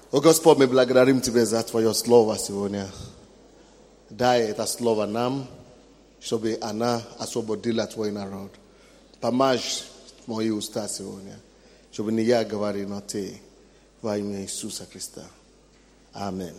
О Господь, мы благодарим Тебя за Твое Слово сегодня. Дай это Слово нам, чтобы она освободила Твой народ. Помажь мои уста сегодня, чтобы не я говорил, но Ты, во имя Иисуса Христа. Аминь.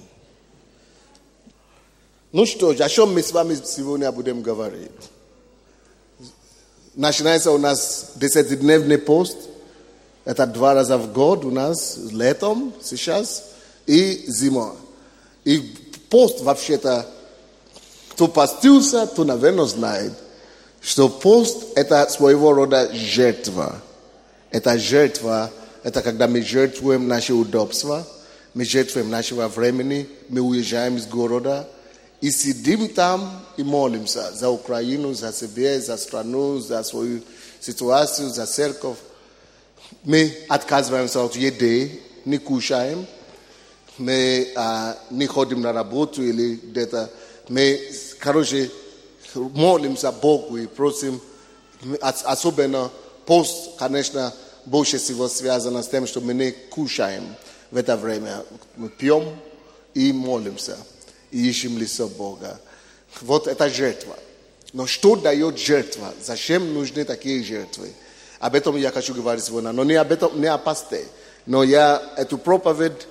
Ну что ж, о чем мы с вами сегодня будем говорить? Начинается у нас 10-дневный пост. Это 2 раза в год у нас, летом сейчас и зимой. И пост вообще-то, кто постился, то, наверное, знает, что пост – это своего рода жертва. Это жертва, это когда мы жертвуем наши удобства, мы жертвуем нашего времени, мы уезжаем из города и сидим там и молимся за Украину, за себя, за страну, за свою ситуацию, за церковь. Мы отказываемся от еды, не кушаем, мы не ходим на работу или где-то. Мы, молимся Богу и просим, особенно пост, конечно, больше всего связано с тем, что мы не кушаем в это время. Мы пьем и молимся, и ищем лицо Бога. Вот это жертва. Но что дает жертва? Зачем нужны такие жертвы? Об этом я хочу говорить сегодня. Но не об этом, не о посте. Но я эту проповедь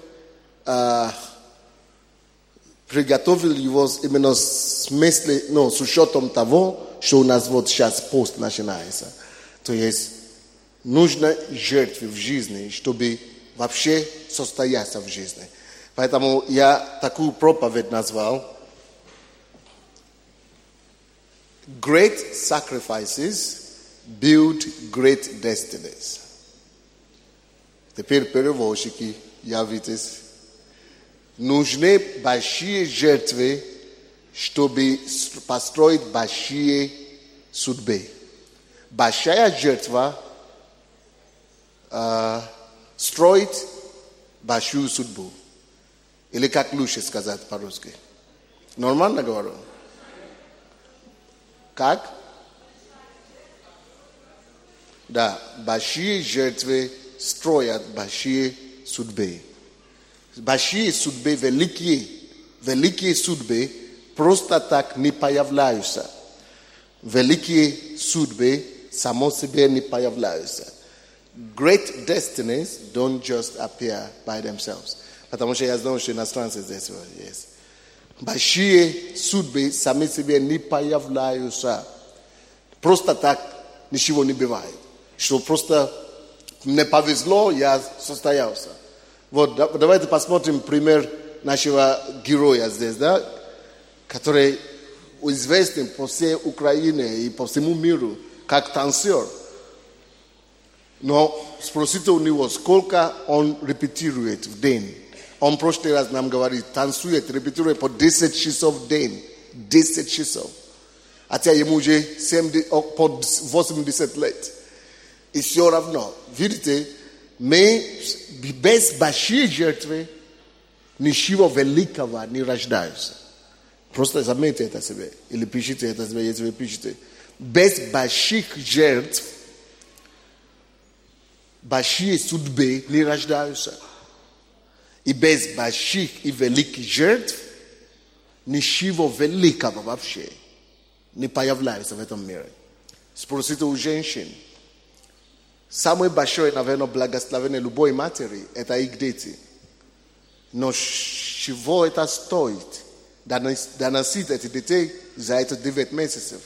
приготовил его именно с учетом того, что у нас вот сейчас пост начинается. То есть нужно жертвы в жизни, чтобы вообще состояться в жизни. Поэтому я такую проповедь назвал Great Sacrifices Build Great Destinies. Теперь переводчики, явитесь. Нужны большие жертвы, чтобы построить большие судьбы. Большая жертва строит большую судьбу. Или как лучше сказать по-русски? Нормально говорю? Как? Да, большие жертвы строят большие судьбы. Большие судьбы, великие судьбы просто так не появляются. Великие судьбы само себе не появляются. Great destinies don't just appear by themselves. Потому что я знаю, что иностранцы здесь есть. Большие судьбы сами себе не появляются. Просто так ничего не бывает. Что просто мне повезло, я состоялся. Вот, давайте посмотрим пример нашего героя здесь, да, который известен по всей Украине и по всему миру как танцор. Но спросите у него, сколько он репетирует в день. Он в прошлый раз нам говорит, танцует, репетирует по 10 часов в день. 10 часов. Хотя ему уже 80 лет. И все равно, видите, мы без большой жертвы ничего великого не рождаются. Просто заметьте это себе. Или пишите это себе, если вы пишете. Без больших жертв большие судьбы не рождаются. И без больших и великих жертв ничего великого вообще не появляется в этом мире. Спросите у женщин. Самое большое, наверное, благословение любой матери – это их дети. Но чего это стоит? Доносить этих детей за это 9 месяцев.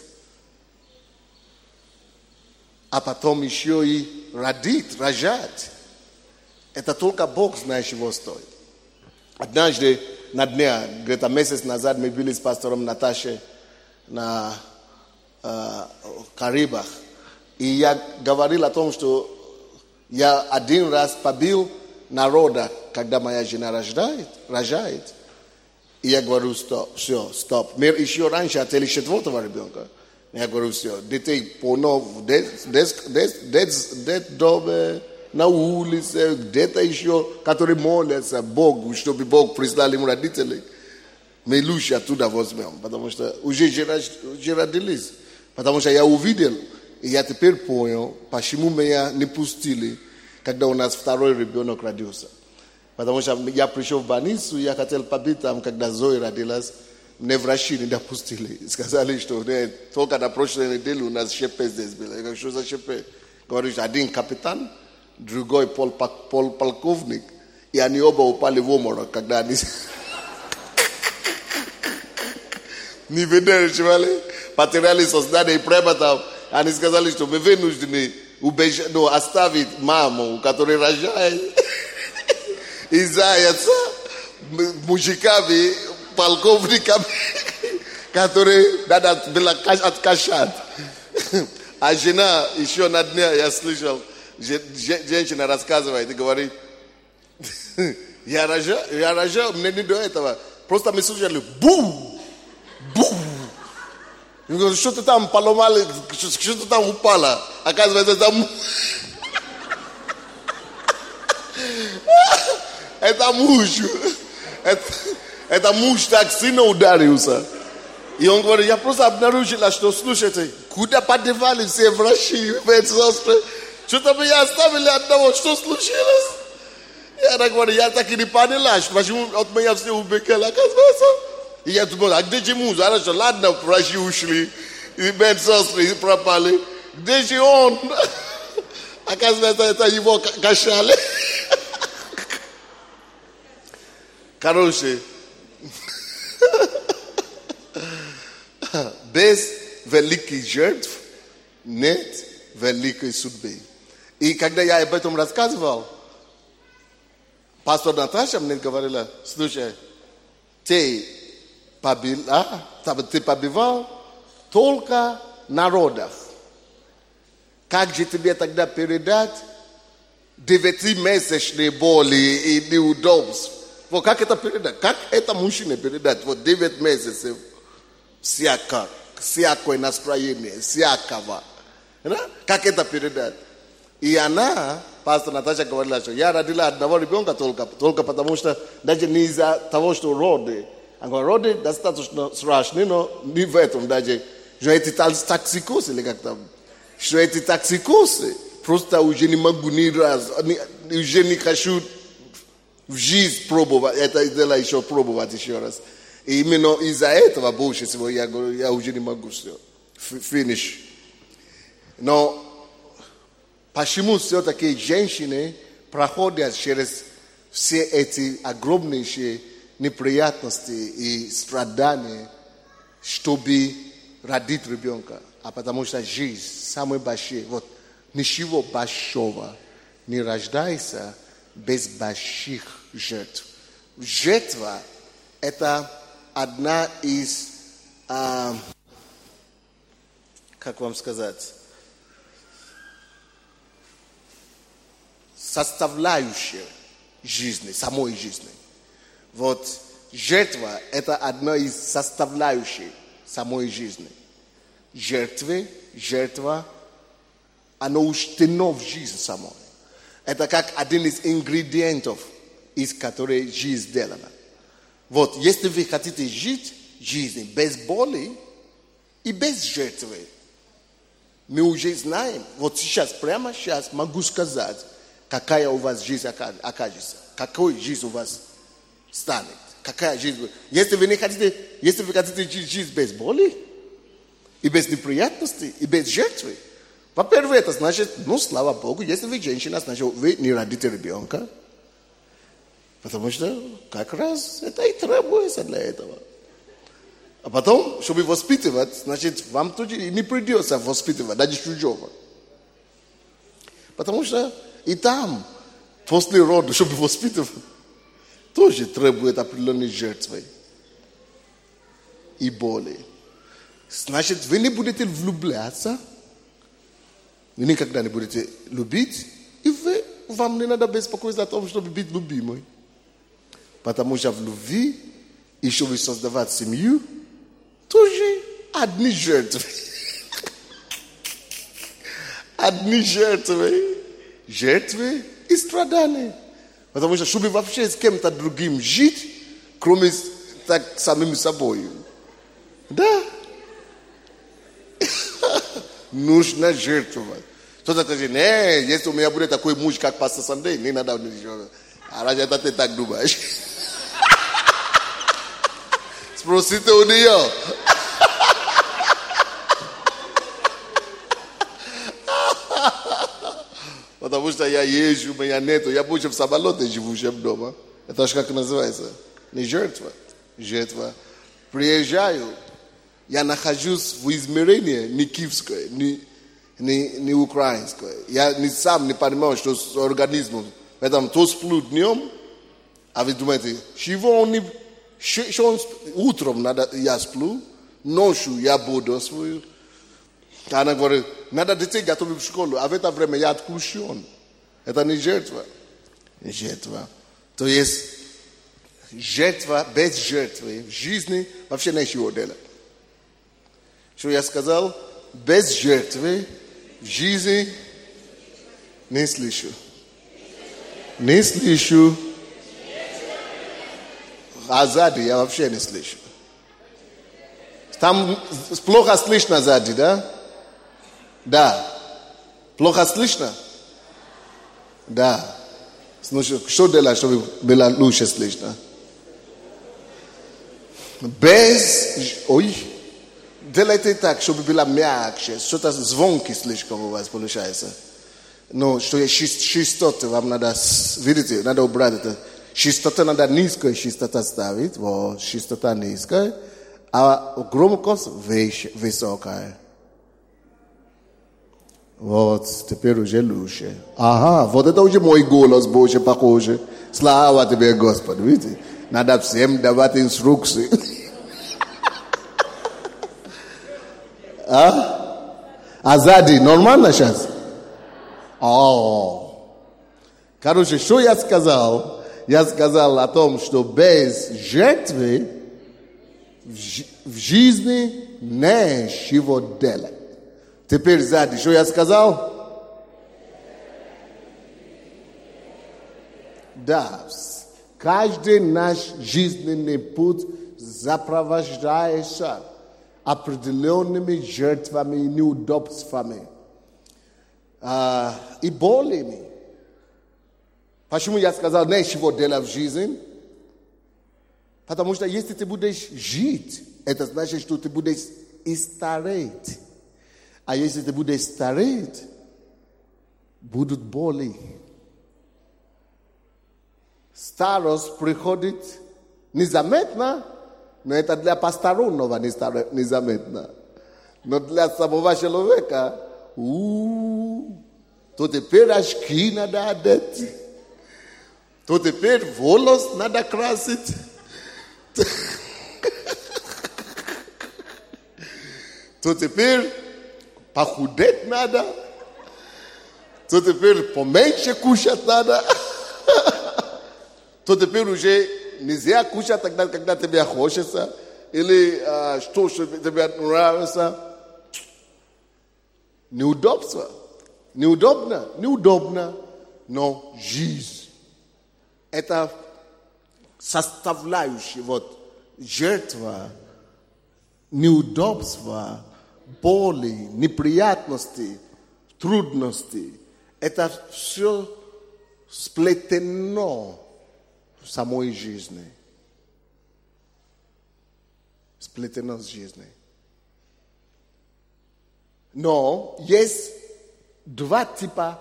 А потом еще и рожать. Это только Бог знает, чего стоит. Однажды на дне, где-то месяц назад, мы были с пастором Наташей на Карибах. И я говорил о том, что я один раз побил народа, когда моя жена рожает. И я говорю, стоп. Мы еще раньше хотели 4-го ребенка. Я говорю, все, детей полно в детдоме, на улице, где-то еще, которые молятся Богу, чтобы Бог прислал им родителей. Мы лучше оттуда возьмем, потому что уже родились. Потому что я увидел, и я теперь понял, почему меня не пустили, когда у нас 2-й ребенок родился. Потому что я пришел в больницу, я хотел побить там, когда Зоя родилась, мне врачи не допустили. Сказали, что только на прошлой неделе у нас ШП здесь было. Я говорю, что за ШП? Говорю, один капитан, другой полковник, и они оба упали в обморок, когда они... Не выдерживали, потеряли сознание и прямо там. Они сказали, что мы вынуждены оставить маму, которая рожает, и заяца мужиками, полковниками, которые надо было откачать. А жена еще на дне, я слышал, женщина рассказывает и говорит, я рожаю, мне не до этого. Просто мы слышали, бум! Бум! Я говорю, что ты там поломали, что ты там упала? Оказывается, там... Это муж. Это муж так сильно ударился. И он говорит, я просто обнаружила, что, слушайте, куда подевали все врачи, медсестры? Что-то меня оставили одного, что случилось? Я говорю, я так и не поняла, почему от меня все убегали, оказывается. И я думал, а где же муж? Хорошо, ладно, врачи ушли, и медсестры пропали. Где же он? Оказывается, это его качали. Короче, без великих жертв нет великой судьбы. И когда я об этом рассказывал, пастор Наташа мне говорила, слушай, ты побивал только народов. Как же тебе тогда передать 9-месячные боли и неудобства? Вот как это передать? Как это мужчине передать? Вот 9 месяцев всякое настроение, всякого. Как это передать? И она, пастор Наташа говорила, что я родила одного ребенка только потому что даже не из-за того, что роды. Она говорит, роды достаточно страшны, но не в этом даже. Что эти токсикозы, или как там, что эти токсикозы просто уже не могу ни разу, уже не хочу в жизнь пробовать, это дело еще пробовать еще раз. И именно из-за этого больше всего я говорю, я уже не могу все. Finish. Но почему все-таки женщины проходят через все эти огромнейшие неприятности и страдания, чтобы родить ребенка? А потому что жизнь самая большая. Вот ничего большого не рождается без больших жертв. Жертва – это одна из, как вам сказать, составляющая жизни, самой жизни. Вот жертва – это одна из составляющих самой жизни. Жертва, оно учтено в жизнь самой. Это как один из ингредиентов, из которых жизнь сделана. Вот, если вы хотите жить жизнью без боли и без жертвы, мы уже знаем, вот сейчас, прямо сейчас могу сказать, какая у вас жизнь окажется, какой жизнь у вас станет, какая жизнь. Если вы хотите жить жизнь без боли, и без неприятностей, и без жертвы, во-первых, это значит, слава Богу, если вы женщина, значит, вы не родите ребенка. Потому что как раз это и требуется для этого. А потом, чтобы воспитывать, значит, вам тоже не придется воспитывать, даже чужого. Потому что и там, после рода, чтобы воспитывать, тоже требует определенной жертвы и боли. Значит, вы не будете влюбляться, вы никогда не будете любить, и вам не надо беспокоиться о том, чтобы быть любимой. Потому что в любви, и чтобы создавать семью, тоже одни жертвы. Одни жертвы. Жертвы и страдания. Потому что чтобы вообще с кем-то другим жить, кроме так самим собой. Да. Нужно жертвовать. Кто-то скажет, если у меня будет такой муж, как пастор Сандей, не надо ничего. Arranja te tak dubash. Sпросите у нее. Потому что я езжу, меня нету. Я больше в самолете живу, чем дома. Это же как называется? Не жертва. Жертва. Приезжаю, я нахожусь в измерении не киевское, не украинское. Я сам не понимаю, что с организмом. Поэтому то сплю днем, а вы думаете, утром я сплю, ночью я бодрствую. Она говорит, надо детей готовить в школу, а в это время я отключен. Это не жертва. Жертва. То есть жертва без жертвы в жизни вообще ничего делать. Что я сказал? Без жертвы в жизни не слышу. Не слышу. А сзади я вообще не слышу. Там плохо слышно сзади, да? Да. Плохо слышно? Да. Что делать, чтобы было лучше слышно? Делайте так, чтобы было мягче. Что-то звонки слишком у вас получается. Но что есть частоты, вам надо, видите, надо убрать это. Частота надо низкая частота ставить. Вот, частота низкая. А громкость высокая. Вот, теперь уже лучше. Ага, вот это уже мой голос больше похоже. Слава тебе, Господи, видите? Надо всем давать инструкции. А сзади нормально сейчас? Короче, что я сказал? Я сказал о том, что без жертвы в жизни ничего делать. Теперь сзади, что я сказал? Да, каждый наш жизненный путь сопровождается определенными жертвами и неудобствами и болями. Почему я сказал ничего делать в жизни? Потому что если ты будешь жить, это значит, что ты будешь и стареть. А если ты будешь стареть, будут боли. Старость приходит незаметно, но это для постороннего незаметно. Но для самого человека, то теперь очки надо одеть, то теперь волос надо красить. То теперь похудеть надо, то теперь поменьше кушать надо, то теперь уже нельзя кушать тогда, когда тебе хочется, или что тебе нравится. Неудобство. Неудобно, но жизнь. Это составляющая, вот, жертва, неудобства, боли, неприятности, трудности. Это все сплетено в самой жизни. Сплетено с жизнью. Но есть два типа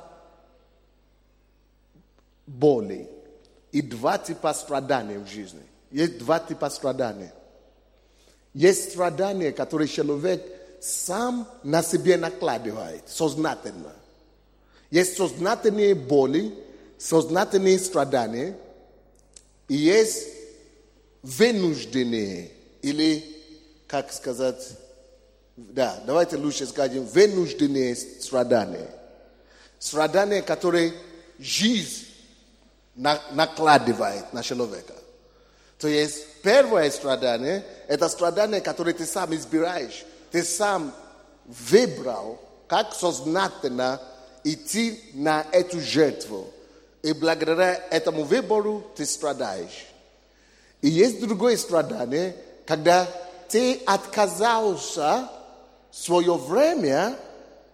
боли и два типа страданий в жизни. Есть два типа страданий. Есть страдания, которые человек сам на себе накладывает, сознательно. Есть сознательные боли, сознательные страдания, и есть вынужденные, или, как сказать, да, давайте лучше скажем, вынужденные страдания. Страдания, которые жизнь накладывает на человека. То есть первое страдание, это страдание, которое ты сам избираешь. Ты сам выбрал, как сознательно идти на эту жертву. И благодаря этому выбору ты страдаешь. И есть другое страдание, когда ты отказался в свое время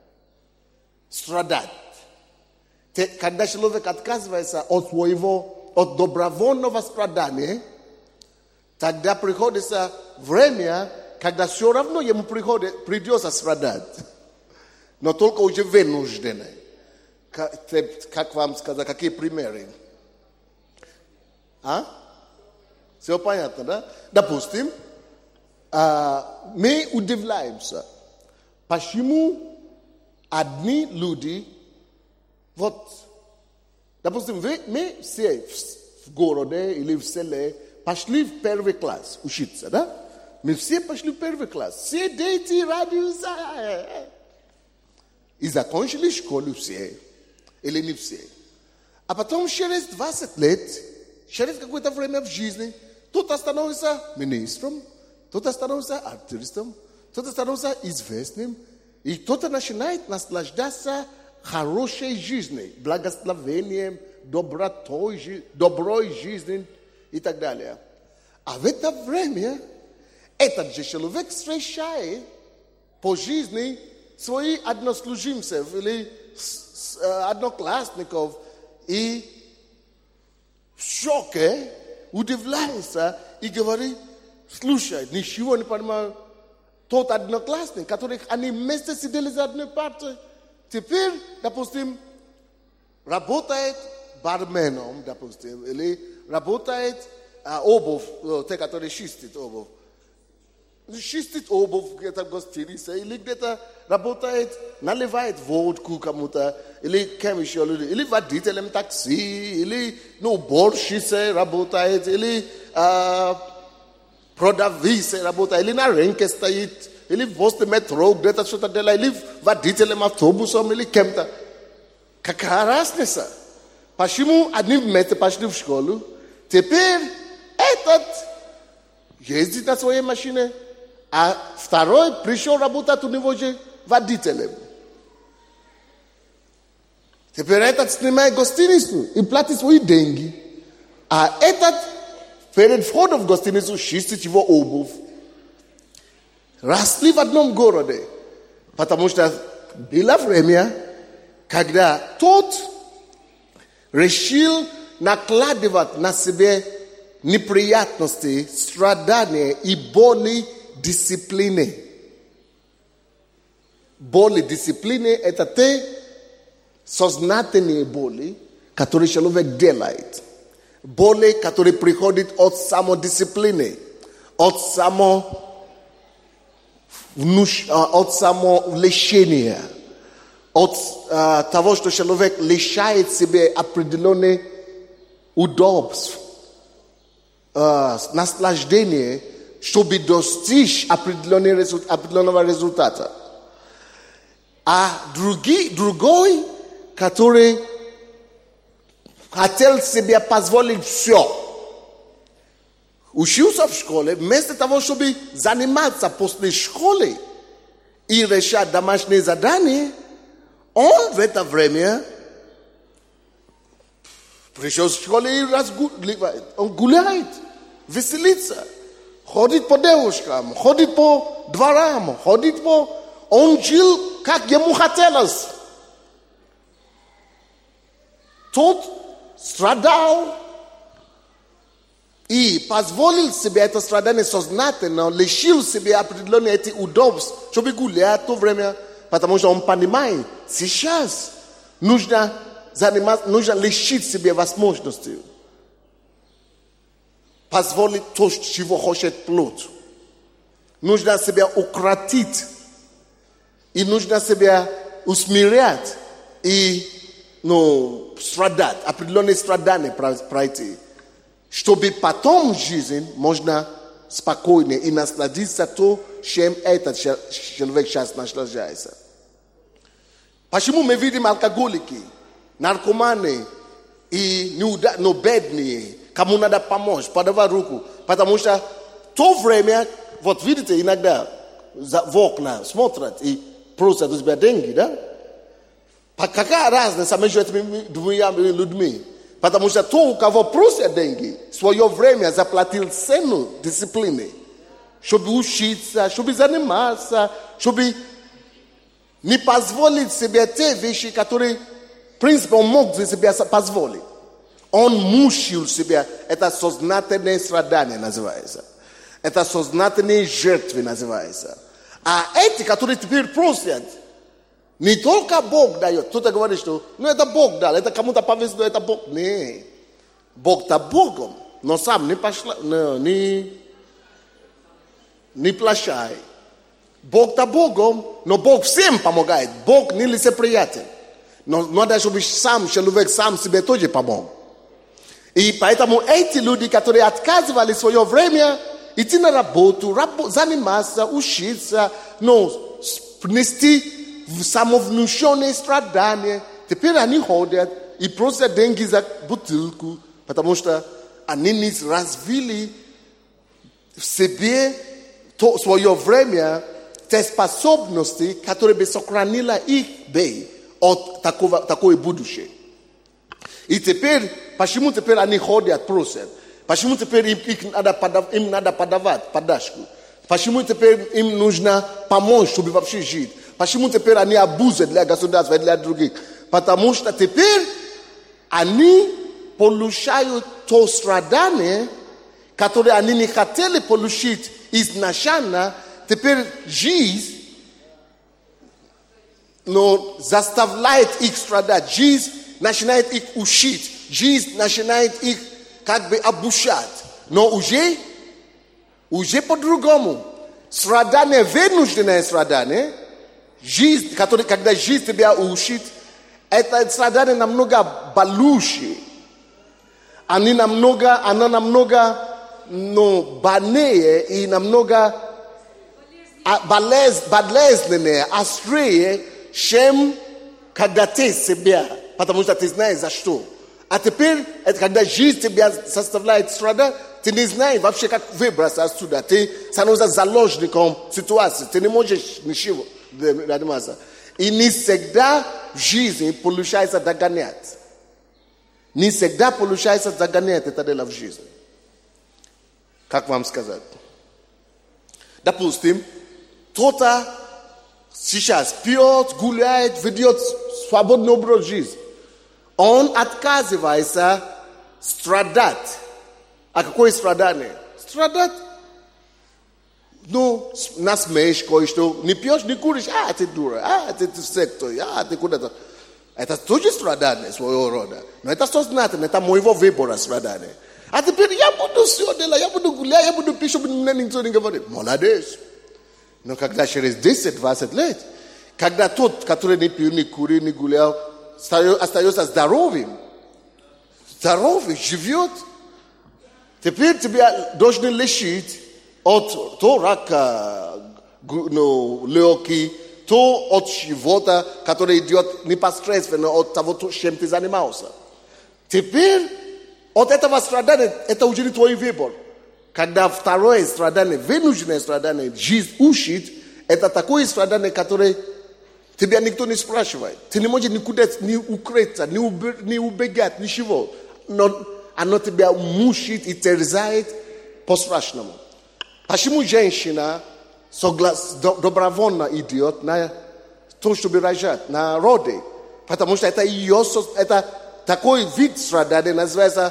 страдать. Когда человек отказывается от от добровольного страдания, тогда приходится время, когда все равно ему придется страдать. Но только уже вынуждены. Как вам сказать, какие примеры? Все понятно, да? Допустим, мы удивляемся, почему одни люди, допустим, мы все в городе или в селе пошли в первый класс учиться, да? Мы все пошли в первый класс. Все дети радуются. И закончили школу все. Или не все. А потом через 20 лет, через какое-то время в жизни, кто-то становится министром, кто-то становится артистом, кто-то становится известным, и кто-то начинает наслаждаться хорошей жизнью, благословением, доброй жизнью и так далее. А в это время этот же человек встречает по жизни своих однослужимцев или одноклассников и в шоке удивляется и говорит: слушай, ничего не понимаю, тот одноклассник, которых они вместе сидели за одной партой, теперь, допустим, работает барменом, допустим, или работает обувь, те, которые чистят обувь. Чистит обувь где-то в гостинице, или где-то работает, наливает водку кому-то, или кем еще, или водителем такси, или уборщицей работает, или продавицей работает, или на рынке стоит, или возле метро где-то что-то делает, или водителем автобусом, или кем-то. Какая разница? Почему одни вместе пошли в школу, теперь этот ездит на своей машине, а второй пришел работать у него же водителем. Теперь этот снимает гостиницу и платит свои деньги. А этот перед входом в гостиницу чистит его обувь. Росли в одном городе. Потому что было время, когда тот решил накладывать на себя неприятности, страдания и боли дисциплины. Боли дисциплины – это те сознательные боли, которые человек делает. Боли, которые приходят от самодисциплины, от самолечения, от того, что человек лишает себя определенных удобств, наслаждения, чтобы достичь определенного результата. А другой, который хотел себе позволить все, учился в школе, вместо того, чтобы заниматься после школы и решать домашние задания, он в это время пришел в школу и он гуляет, веселится. Ходит по девушкам, ходит по дворам, Он жил, как ему хотелось. Тот страдал и позволил себе это страдание сознательно, лишил себе определенные эти удобств, чтобы гулять в то время, потому что он понимает, сейчас нужно лишить себе возможности. Позволить то, чего хочет плоть. Нужно себя укротить. И нужно себя усмирять. И страдать. Определенные страдания пройти. Чтобы потом в жизни можно спокойно и насладиться то, чем этот человек сейчас наслаждается. Почему мы видим алкоголики, наркоманы и бедные, кому надо помочь, подавать руку. Потому что в то время, видите, иногда в окна смотрят и просят у тебя деньги, да? Какая разница между этими двумя людьми? Потому что тот, у кого просят деньги, в свое время заплатил цену дисциплины, чтобы учиться, чтобы заниматься, чтобы не позволить себе те вещи, которые, в принципе, он мог себе позволить. Он мучил себя. Это сознательное страдание называется. Это сознательные жертвы называется. А эти, которые теперь просят, не только Бог дает. Кто-то говорит, что это Бог дал, это кому-то повезло, это Бог. Не. Бог-то Богом, но сам не плашай. Бог-то Богом, но Бог всем помогает. Бог не лицеприятен. Но надо, чтобы сам человек сам себе тоже помог. И поэтому эти люди, которые отказывали свое время идти на работу, заниматься, учиться, нести самовнушенные страдания, теперь они ходят и просят деньги за бутылку, потому что они не развили в себе свое время, те способности, которые бы сохранили их от такой будущее. И теперь, почему теперь они ходят, просят? Почему теперь им надо подавать подачку? Почему теперь им нужно помочь, чтобы вообще жить? Почему теперь они обузы для государства и для других? Потому что теперь они получают то страдание, которое они не хотели получить изначально. Теперь жизнь заставляет их страдать. Жизнь начинает их учить. Жизнь начинает их как бы обучать. Но уже по-другому. Страдание, вынужденное страдание, жизнь, когда жизнь тебя учит, это страдание намного болючее. Она намного больнее и намного болезненнее, острее, чем когда ты себя, потому что ты знаешь за что. А теперь, это когда жизнь тебя заставляет страдать, ты не знаешь вообще, как выбраться отсюда. Ты становишься заложником ситуации. Ты не можешь ничего заниматься. И не всегда в жизни получается догонять. Не всегда получается догонять это дело в жизни. Как вам сказать? Допустим, кто-то сейчас пьет, гуляет, ведет свободный образ жизни. Он отказывается страдать. А какое страдание? Страдать. Насмешкой, что не пьешь, не куришь, ты дура, ты сектор, ты куда-то. Это тоже страдание своего рода. Но это сознательно, это моего выбора страдание. А теперь я буду все делать, я буду гулять, я буду пить, чтобы мне никто не говорит. Молодец. Но когда через 10-20 лет, когда тот, который не пил, не курил, не гулял, остается здоровым, живет, теперь тебя должны лечить от то рака легких, то от чего-то, который идет непосредственно от того, чем ты занимался. Теперь от этого страдания, это уже не твой выбор. Когда второе страдание, вынужденное страдание, жизнь учит, это такое страдание, которое тебя никто не спрашивает. Ты не можешь никуда не укрыться, не убегать, ничего. Но оно тебя мучит и терзает по-страшному. Почему женщина добровольно идет на то, чтобы рожать, на роды? Потому что это ее, это такой вид страдания называется,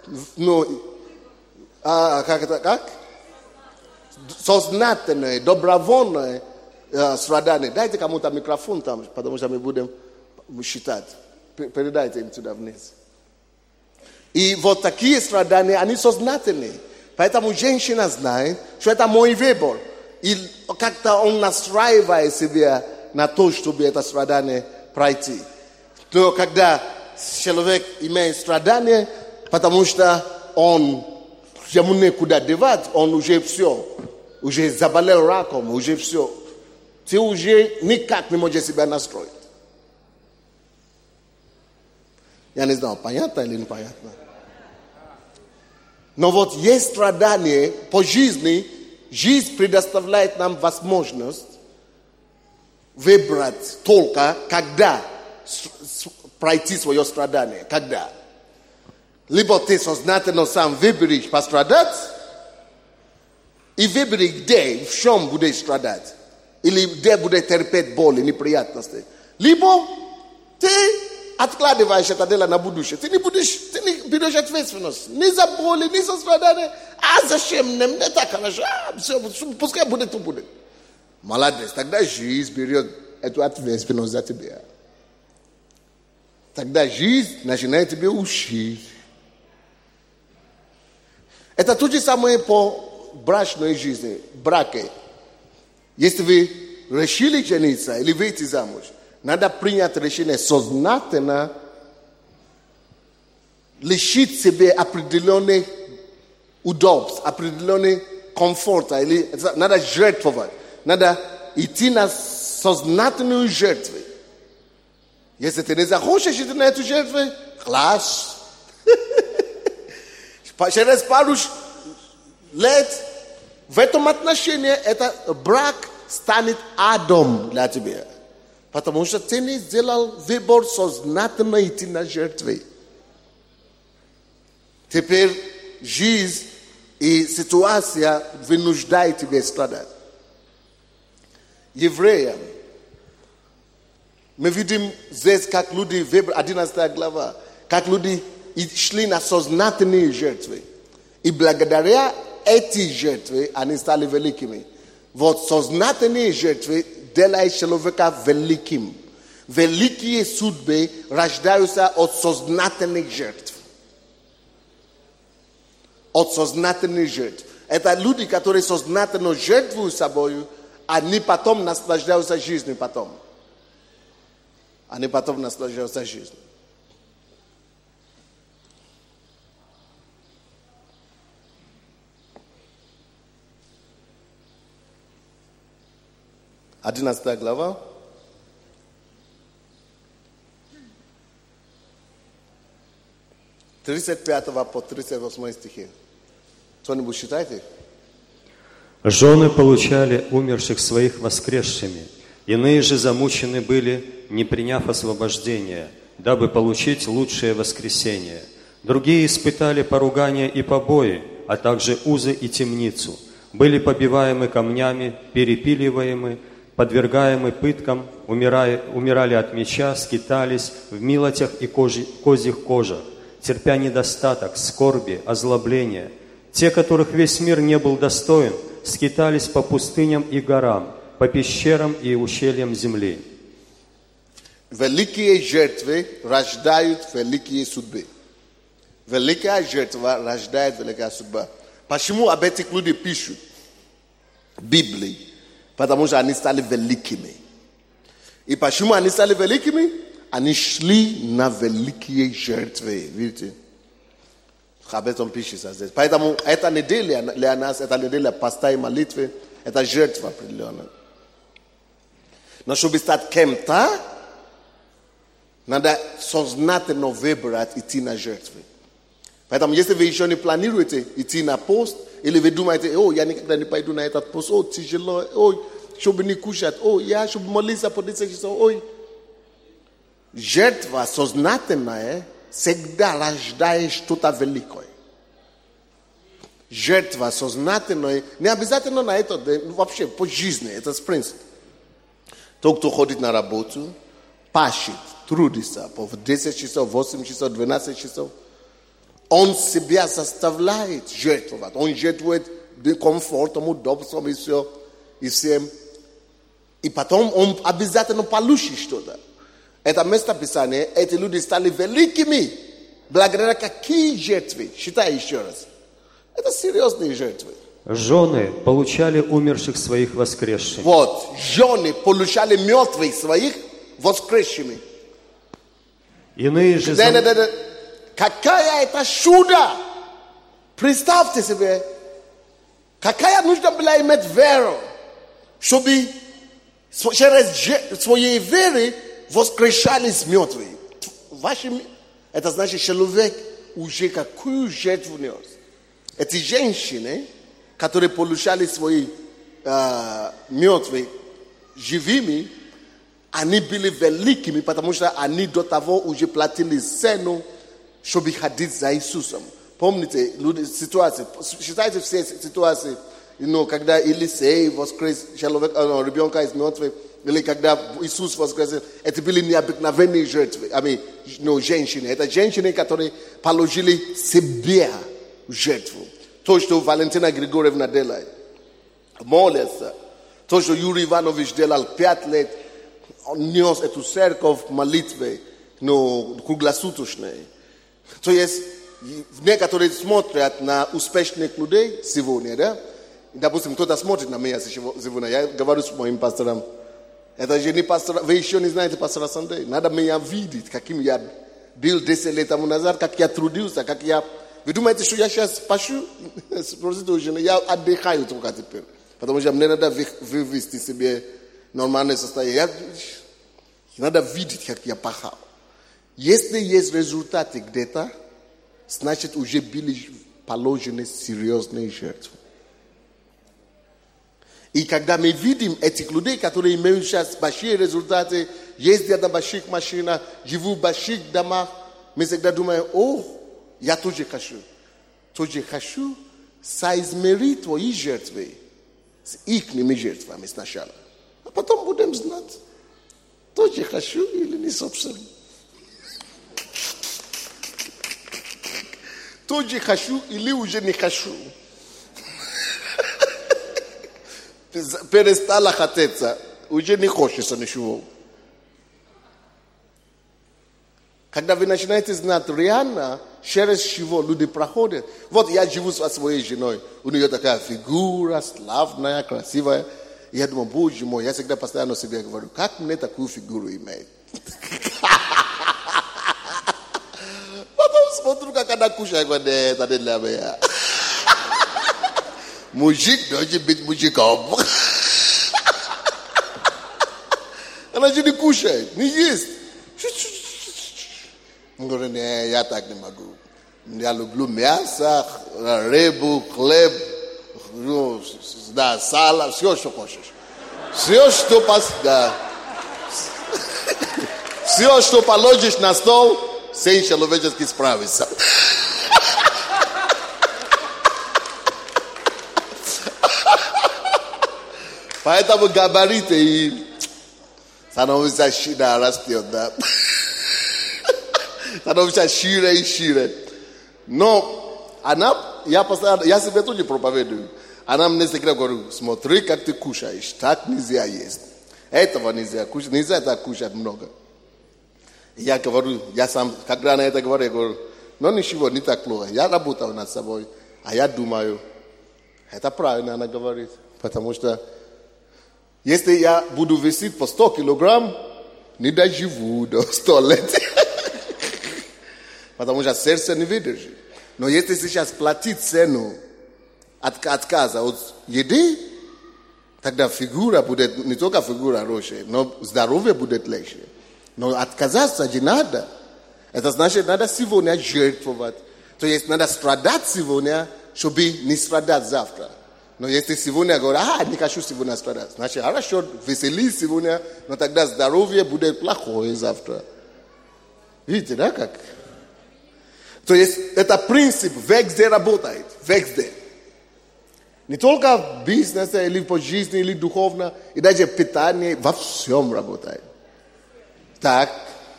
как? Сознательное, добровольное страдание. Дайте кому-то микрофон там, потому что мы будем считать. Передайте им туда вниз. И вот такие страдания, они сознательные. Поэтому женщина знает, что это мой выбор. И как-то он настраивает себя на то, чтобы это страдание пройти. Но когда человек имеет страдание, потому что ему некуда девать, он уже все, уже заболел раком, уже все. Ты уже никак не можешь себя настроить. Я не знаю, понятно или непонятно. Но вот есть страдание по жизни. Жизнь предоставляет нам возможность выбрать только, когда пройти свое страдание. Когда? Либо ты сознательно сам выберешь пострадать, и выбери, где, в чем будешь страдать. Или где будешь терпеть боль и неприятности. Либо ты откладываешь это дело на будущее, ты не берешь ответственность. Ни за боли, ни за страдания. А зачем мне так хорошо? Все, пускай будет, то будет. Молодец, тогда жизнь берет эту ответственность за тебя. Тогда жизнь начинает тебя учить. Это то же самое по брачной жизни, браке. Если вы решили жениться или выйти замуж, надо принять решение сознательно лишить себе определенных удобств, определенных комфорта. Или надо жертвовать. Надо идти на сознательную жертву. Если ты не захочешь идти на эту жертву, класс. Через пару лет в этом отношении этот брак станет адом для тебя. Потому что ты не сделал выбор сознательно идти на жертвы. Теперь жизнь и ситуация вынуждают тебя страдать. Евреям. Мы видим здесь, как люди, 11 глава, как люди шли на сознательные жертвы. И благодаря эти жертвы они стали великими. Вот сознательные жертвы делают человека великим. Великие судьбы рождаются от сознательных жертв. От сознательных жертв. Это люди, которые сознательно жертвуют собой, они потом наслаждаются жизнью потом. Они потом наслаждаются жизнью. Одиннадцатая глава. 35 по 38 стихи. Кто-нибудь считайте? Жены получали умерших своих воскресшими. Иные же замучены были, не приняв освобождения, дабы получить лучшее воскресение. Другие испытали поругания и побои, а также узы и темницу. Были побиваемы камнями, перепиливаемы, подвергаемы пыткам, умирали от меча, скитались в милотях и козьих кожах, терпя недостаток, скорби, озлобления. Те, которых весь мир не был достоин, скитались по пустыням и горам, по пещерам и ущельям земли. Великие жертвы рождают великие судьбы. Великая жертва рождает великая судьба. Почему об этих людях пишут в Библии? Потому что они стали великими. И почему они стали великими? Они шли на великие жертвы. Видите? Об этом пишется здесь. Поэтому эта неделя для нас, это неделя поста и молитвы, это жертва определенная. Но чтобы стать кем-то, надо сознательно выбрать идти на жертвы. Поэтому если вы еще не планируете идти на пост, или вы думаете, я никогда не пойду на этот пост, тяжело, чтобы не кушать, чтобы молиться по 10 часов, Жертва сознательная всегда рождает что-то великое. Жертва сознательная, не обязательно на это, вообще по жизни, это принцип. Тот, кто ходит на работу, пашет, трудится по 10 часов, 8 часов, 12 часов, он себя заставляет жертвовать. Он жертвует комфортом, удобством и все. И потом он обязательно получит что-то. Это место Писания, эти люди стали великими. Благодаря какие жертвы? Считай еще раз. Это серьезные жертвы. Жены получали умерших своих воскресшими. Вот, жены получали мертвых своих воскресшими. Иные же... Какая это чудо! Представьте себе, какая нужно была иметь веру, чтобы через своей веры воскрешались мертвые. Это значит, человек уже какую жертву нес. Эти женщины, которые получали свои мертвые живыми, они были великими, потому что они до того уже платили цену, чтобы ходить за Иисусом. Помните, ситуации, считайте все ситуации, когда Елисей воскрес человека, ребенка из мертвых, Или когда Иисус воскресил, это были необыкновенные жертвы. Женщины. Это женщины, которые положили себя в жертву. То, что Валентина Григорьевна делает. Молится. То, что Юрий Иванович делал 5 лет, он нес эту церковь молитвы, круглосуточной. То есть, некоторые смотрят на успешных людей сегодня, да? Допустим, кто-то смотрит на меня сегодня. Я говорю с моим пастором, это же не пастор, вы еще не знаете пастора Сандей. Надо меня видеть, каким я был 10 лет тому назад, как я трудился, как я... Вы думаете, что я сейчас пашу? Спросите у жены, я отдыхаю только теперь. Потому что мне надо вывести себе нормальное состояние. Надо видеть, как я пахал. Если есть результаты где-то, значит уже были положены серьезные жертвы. И когда мы видим этих людей, которые имеют сейчас большие результаты, ездят на больших машинах, живут в больших домах, мы всегда думаем, я тоже хочу соизмерить твои жертвы с их жертвами сначала. А потом будем знать, тоже хочу или не собственно. Тоже хочу или уже не хочу. Перестала хотеться, уже не хочется ничего. Когда вы начинаете знать реально, через чего люди проходят. Вот я живу со своей женой, у нее такая фигура, славная, красивая. Я думаю, боже мой, я всегда постоянно себе говорю, как мне такую фигуру иметь? Потом смотрю, как она кушает, говорю, это не для меня. Мужик должен быть мужиком. Она же не кушает, не ест. Он говорит, не, я так не могу. Я люблю мясо, рыбу, хлеб, салат, все, что хочешь. Все, что положишь на стол, сын человеческий справится. Поэтому габариты и становится шире растет, да. Становится шире и шире. Но я себе тоже проповедую. Она мне всегда говорит, смотри, как ты кушаешь, так нельзя есть. Этого нельзя кушать, нельзя так кушать много. Я говорю, я сам, когда она это говорит, я говорю, но ничего, не так плохо. Я работал над собой, а я думаю, это правильно она говорит. Потому что если я буду весить по 100 килограмм, не доживу до 100 лет. Потому что сердце не выдержит. Но если сейчас платить цену отказа от еды, тогда фигура будет, не только фигура лучше, но здоровье будет легче. Но отказаться не надо. Это значит, надо сегодня жертвовать. То есть надо страдать сегодня, чтобы не страдать завтра. Но если сегодня говорю, не хочу сегодня страдать, значит, хорошо, веселись сегодня, но тогда здоровье будет плохое завтра. Видите, да, как? То есть это принцип везде работает, везде. Не только в бизнесе, или по жизни, или духовно, и даже питание, во всем работает. Так,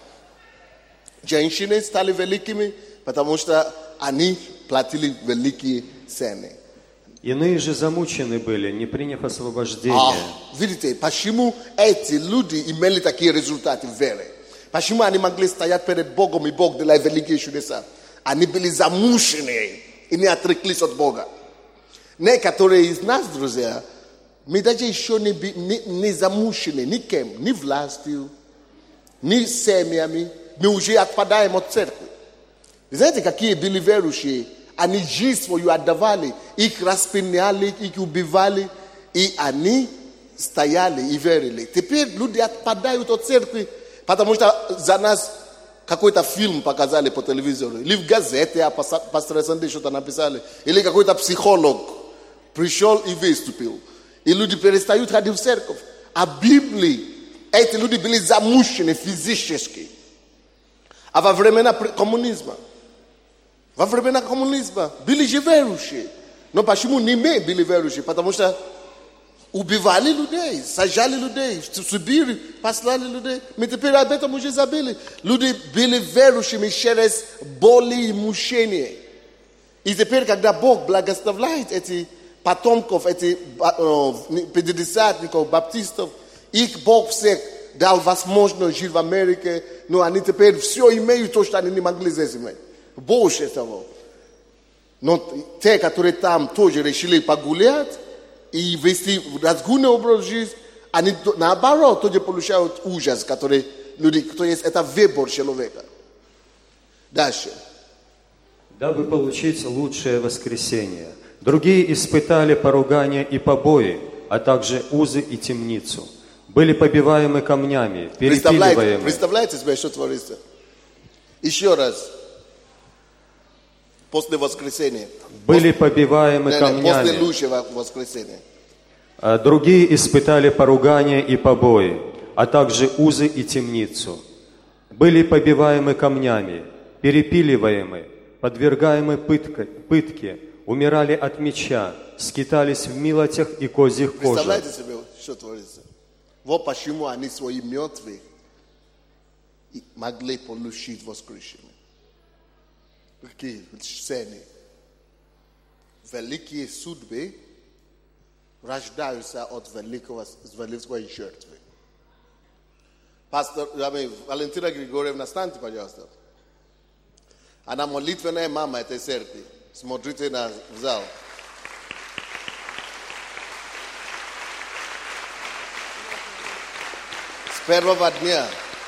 женщины стали великими, потому что они платили великие цены. Иные же замучены были, не приняв освобождения. Видите, почему эти люди имели такие результаты в вере? Почему они могли стоять перед Богом, и Бог делал великие чудеса? Они были замучены и не отреклись от Бога. Некоторые из нас, друзья, мы даже еще не замучены никем, ни властью, ни семьями. Мы уже отпадаем от церкви. Вы знаете, какие были верующие? Они жизнь свою отдавали, их распиняли, их убивали, и они стояли и верили. Теперь люди отпадают от церкви, потому что за нас какой-то фильм показали по телевизору, или в газете, а пастор Сандей что-то написали, или какой-то психолог пришел и выступил. И люди перестают ходить в церковь. А в Библии эти люди были замучены физически. А во времена коммунизма были же верующие. Но почему не мы были верующие? Потому что Убивали людей, сажали людей, в Сибирь послали людей. Мы теперь об этом уже забыли. Люди были верующими через боли и мучения. И теперь, когда Бог благословляет этих потомков, этих пятидесятников, баптистов, их Бог всех дал возможность жить в Америке, но они теперь все имеют то, что они не могли здесь иметь. Больше того. Но те, которые там тоже решили погулять и вести разгульный образ жизни, они наоборот тоже получают ужас, который люди, то есть это выбор человека. Дальше. Дабы получить лучшее воскресение. Другие испытали поругание и побои, а также узы и темницу. Были побиваемы камнями, перепиливаемы. Представляете себе, что творится? Еще раз. После воскресения. Были побиваемы камнями. После лучшего воскресения. Другие испытали поругание и побои, а также узы и темницу. Были побиваемы камнями, перепиливаемы, подвергаемы пытке, умирали от меча, скитались в милотях и козьих кожах. Представляете себе, что творится? Вот почему они свои мертвые могли получить воскрешение. Какие сцены? Великие судьбы рождаются от великой жертвы. Валентина Григорьевна, встаньте, пожалуйста. Она молитвенная мама этой церкви. Смотрите в зал. С первого дня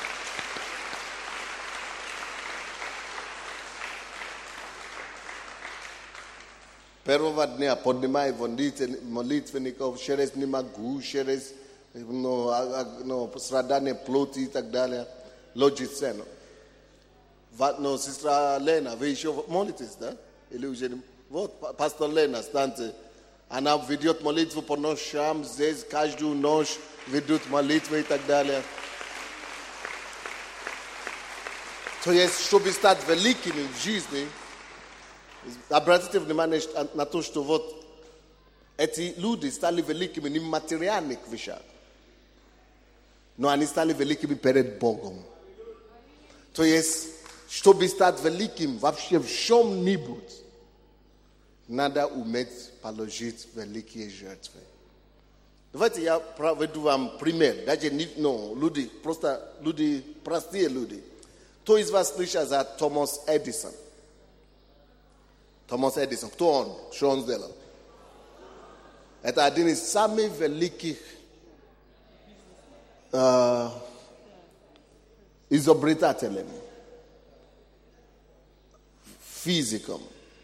поднимает молитвенников через не могу, через страдания плоти и так далее. Ложит цену. Но сестра Лена, вы еще молитесь, да? Или уже... Вот, пастор Лена, станьте. Она ведет молитву по ночам, здесь каждую ночь ведут молитвы и так далее. То есть, чтобы стать великими в жизни, обратите внимание на то, что вот эти люди стали великими не в материальных вещах, но они стали великими перед Богом. То есть, чтобы стать великим вообще в чем-нибудь, надо уметь положить великие жертвы. Давайте я проведу вам пример. Даже люди, просто люди, простые люди. Кто из вас слышал за Томас Эдисон? Томас Эдисон. Кто он? Что он сделал? Это один из самых великих изобретателей. Физиком.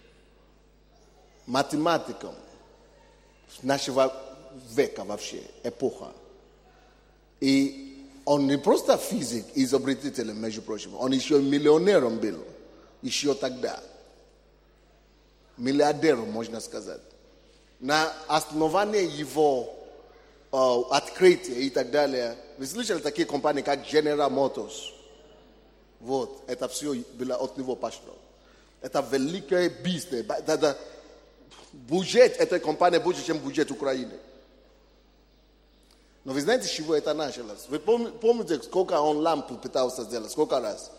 Математиком. Нашего века вообще. Эпоха. И он не просто физик, изобретатель, между прочим. Он еще миллионером был. Еще тогда. Миллиардером, можно сказать. На основании его открытия и так далее. Вы слышали такие компании, как General Motors? Вот. Это все было от него пошло. Это великий бизнес. Бюджет этой компании больше, чем бюджет Украины. Но вы знаете, с чего это началось? Вы помните, сколько он ламп пытался сделать? Сколько раз?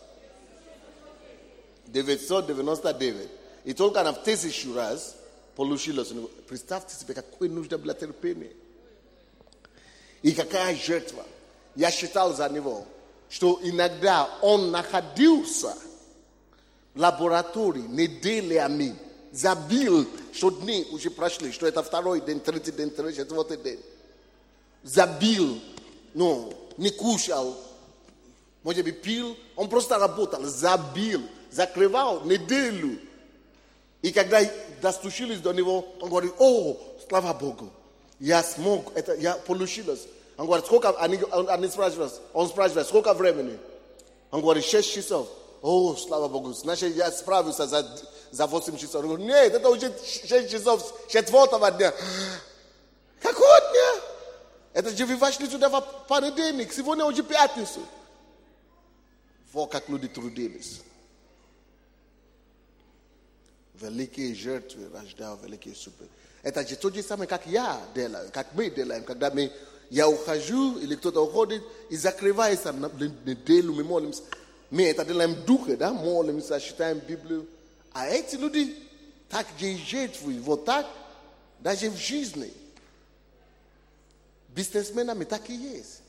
999. И только на 1000 раз получилось. Представьте себе, какое нужно было терпение. И какая жертва. Я считал за него, что иногда он находился в лаборатории неделями. Забил, что дни уже прошли, что это второй день, третий день, четвертый день. Забил, не кушал, может быть, пил. Он просто работал, забил, закрывал неделю. И когда достучились до него, он говорит: слава Богу, я смог, я получилось. Он говорит: сколько, он спрашивает, сколько времени? Он говорит: 6 часов. Слава Богу, значит, я справился за 8 часов. Он говорит: нет, это уже 6 часов 4-го дня. Какого дня? Это же вы вошли туда в понедельник, сегодня уже пятницу. Вот как люди трудились. великие жертвы рождают великие судьбы. Это же то же самое, как я делаю, как мы делаем, когда я ухожу или кто-то уходит и закрывается на неделю, мы молимся. Мы это делаем в духе, да, молимся, читаем Библию. А эти люди так же жертвуют, вот так, даже в жизни. Бизнесменами так и есть.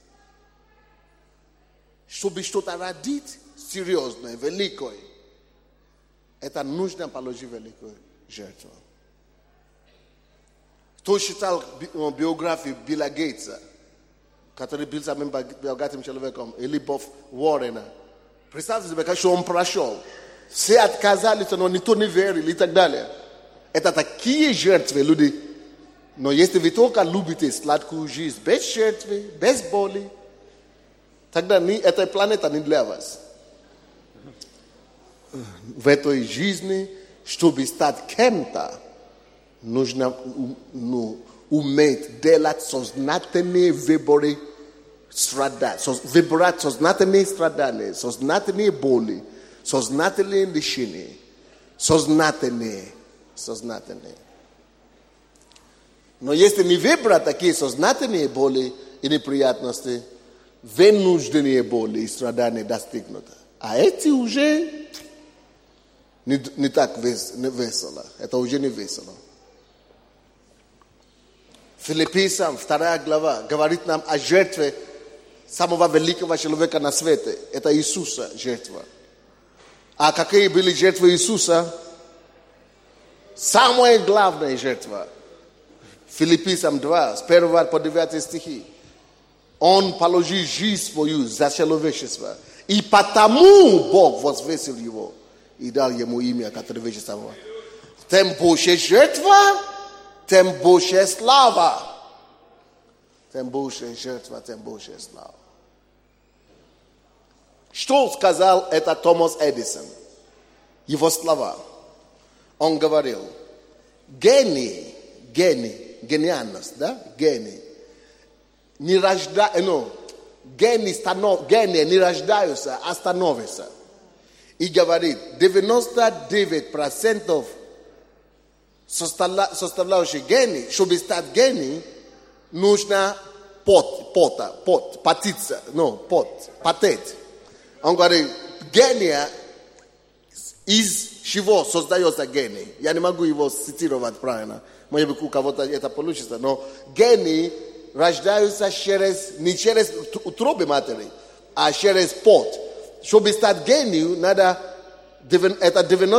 Чтобы что-то родить серьезное, великое, это нужно положить великую жертву. Кто читал биографию Билла Гейтса, который был самым богатым человеком, или Боб Уоррена, представьте себе, что он прошел. Все отказались, но никто не верил и так далее. Это такие жертвы, люди. Но если вы только любите сладкую жизнь без жертвы, без боли, тогда эта планета не для вас. В этой жизни, чтобы стать кем-то, нужно уметь делать сознательные выборы, выбирать сознательные страдания, сознательные боли, сознательные лишения, сознательные. Но если не выбрать такие сознательные боли и неприятности, вынужденные боли и страдания достигнут. А эти уже не так весело. Это уже не весело. Филиппийцам 2 глава говорит нам о жертве самого великого человека на свете. Это Иисуса жертва. А какие были жертвы Иисуса? Самая главная жертва. Филиппийцам 2, с 1 по 9 стихи. Он положил жизнь свою за человечество. И потому Бог возвысил его и дал ему имя, которое выше самого. Тем больше жертва, тем больше слава. Тем больше жертва, тем больше слава. Что сказал это Томас Эдисон? Его слова. Он говорил, гениальность, да? Гений не рождаются, а становятся. И говорит, 99% составляющих гений, чтобы стать гением, нужно потеть. Он говорит, гения из чего создается гений? Я не могу его цитировать правильно. Может быть, у кого-то это получится. Но гении рождаются не через утробы матери, а через пот. Чтобы стать гением, надо это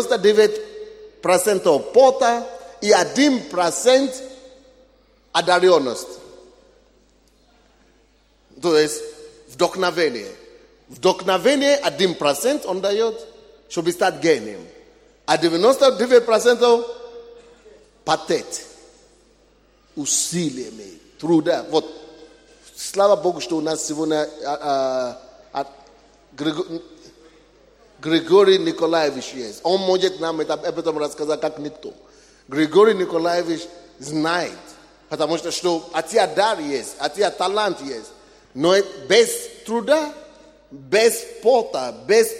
99% пота и 1% одаренность. То есть вдохновение. Вдохновение 1% он дает, чтобы стать гением. А 99% потеть усилиями, труда. Вот, слава Богу, что у нас сегодня Григорий Николаевич есть. Он может нам об этом рассказать как никто. Григорий Николаевич знает, потому что от тебя дар есть, от тебя талант есть. Но без труда, без пота,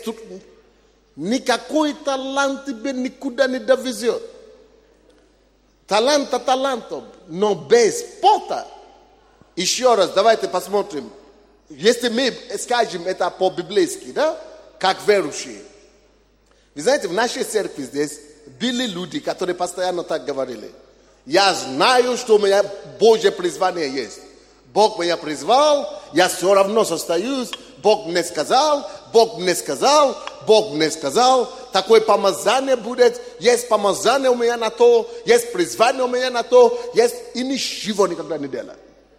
никакой талант тебе никуда не довезет. Таланта талантом, но без пота. Еще раз, давайте посмотрим. Если мы скажем это по-библейски, да? Как верующие. Вы знаете, в нашей церкви здесь были люди, которые постоянно так говорили. Я знаю, что у меня Божье призвание есть. Бог меня призвал, я все равно остаюсь. Бог мне сказал, Бог мне сказал, Бог мне сказал. Такое помазание будет. Есть помазание у меня на то, есть призвание у меня на то, есть и ничего никогда не делать.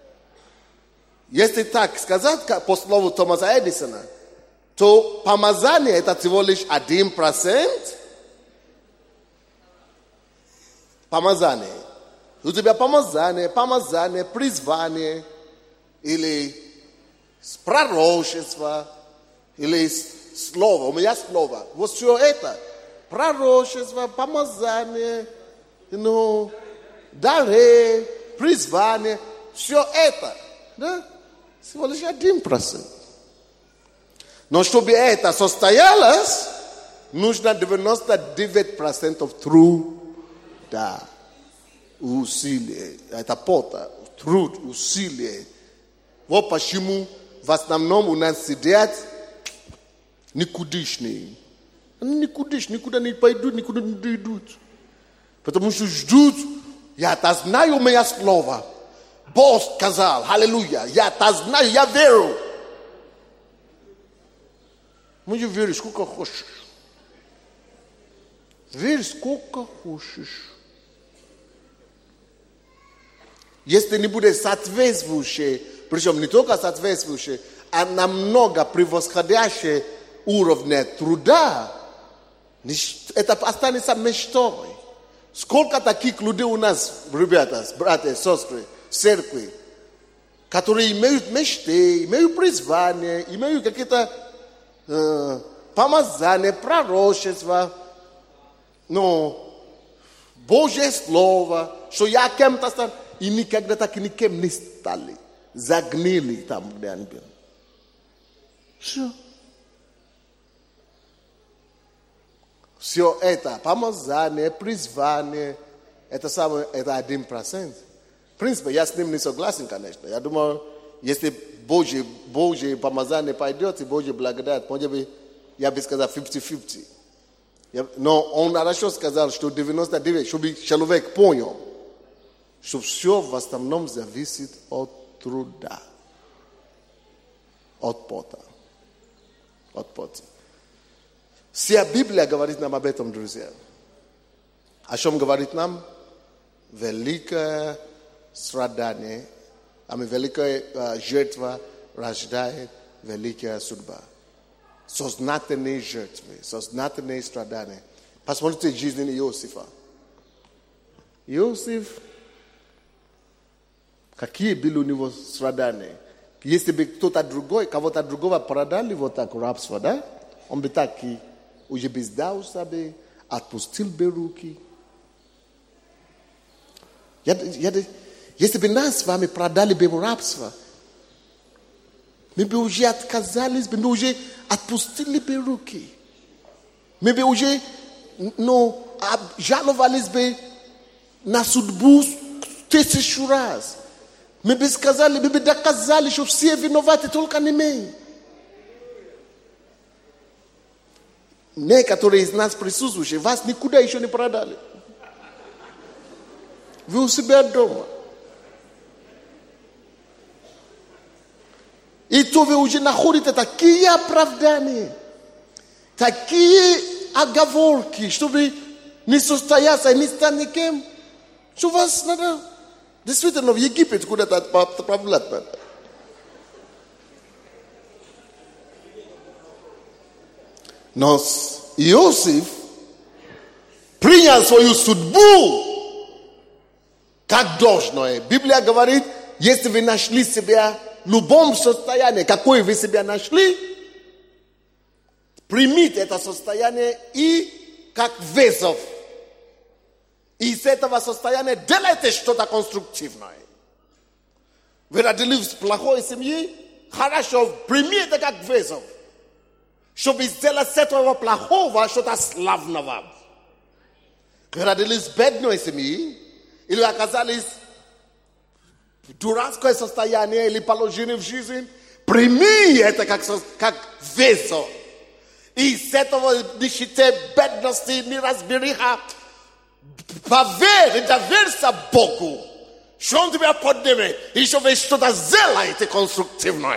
Если так сказать, по слову Томаса Эдисона, то помазание это всего лишь 1%. Помазание. У тебя помазание, призвание, или пророчество, или слово. У меня слово. Вот все это. Пророчество, помазание, дары, призвание. Все это. Да? Всего лишь 1%. Но чтобы это состоялось, нужно 99% труда. Усилие. Это пота. Труд, усилие. Вот почему в основном у нас сидят никудышные. Они никуда не пойдут, никуда не дойдут. Потому что ждут, я-то знаю мое слово. Бог сказал, аллилуйя, я-то знаю, я верю. Можешь верить сколько хочешь. Верь сколько хочешь. Если не будет соответствующее, причем не только соответствующее, а намного превосходящее уровня труда, это останется мечтой. Сколько таких людей у нас, ребята, братья, сестры, в церкви, которые имеют мечты, имеют призвание, имеют какие-то помазания, пророчества, но Божье Слово, что я кем-то стану, и никогда так никем не стали. Загнили там, где они были. Что? Все это, помазание, призвание, это 1%. В принципе, я с ним не согласен, конечно. Я думаю, если Божье помазание пойдет и Божья благодать, может быть, я бы сказал 50-50. Но он хорошо сказал, что 99, чтобы человек понял, что все в основном зависит от труда, от пота. Вся Библия говорит нам об этом, друзья. О чем говорит нам? Великое страдание, великая жертва рождает великая судьба. Сознательные жертвы, сознательные страдания. Посмотрите жизнь Иосифа. Иосиф, какие были у него страдания? Если бы кто-то другой, кого-то другого продали вот так в рабство, да? Он бы так и уже бы сдался бы, отпустил бы руки. Если бы нас с вами продали бы в рабство, мы бы уже отказались, мы бы уже отпустили бы руки. Мы бы уже жаловались бы на судьбу 1000 раз. Мы бы сказали, мы бы доказали, что все виноваты, только не мы. Некоторые из нас присутствующие, вас никуда еще не продали. Вы у себя дома. И то вы уже находите такие оправдания, такие оговорки, чтобы не состояться и не стать никем, что вас надо действительно в Египет куда-то отправлять надо. Но Иосиф принял свою судьбу как должное. Библия говорит, если вы нашли себя в любом состоянии, какое вы себя нашли, примите это состояние и как вызов. И из этого состояния делайте что-то конструктивное. Вы родились в плохой семье, хорошо, примите это как вызов. Чтобы сделать с этого плохого что-то славного. Вы родились в бедной семье, или оказались в дурацкое состояние, или положение в жизнь, прими это как вызов. И с этого нищеты, бедности, неразбериха, поверь, доверься Богу, что Он тебя поднимет, и что вы что-то сделаете конструктивное.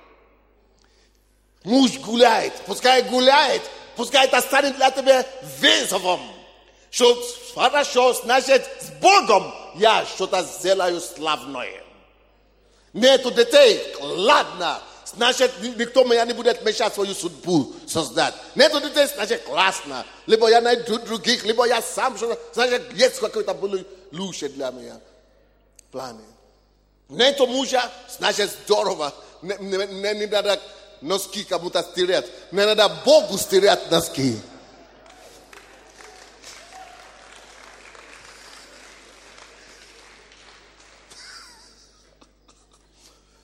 Муж гуляет, пускай это станет для тебя вызовом. Что хорошо, значит, с Богом я что-то сделаю славное. Нету детей, ладно, значит, никто меня не будет мешать свою судьбу создать. Нету детей, значит, классно. Либо я найду других, либо я сам, значит, есть какой-то более лучше для меня в плане. Нету мужа, значит, здорово. Не надо носки кому-то стирать. Не надо Богу стирать носки.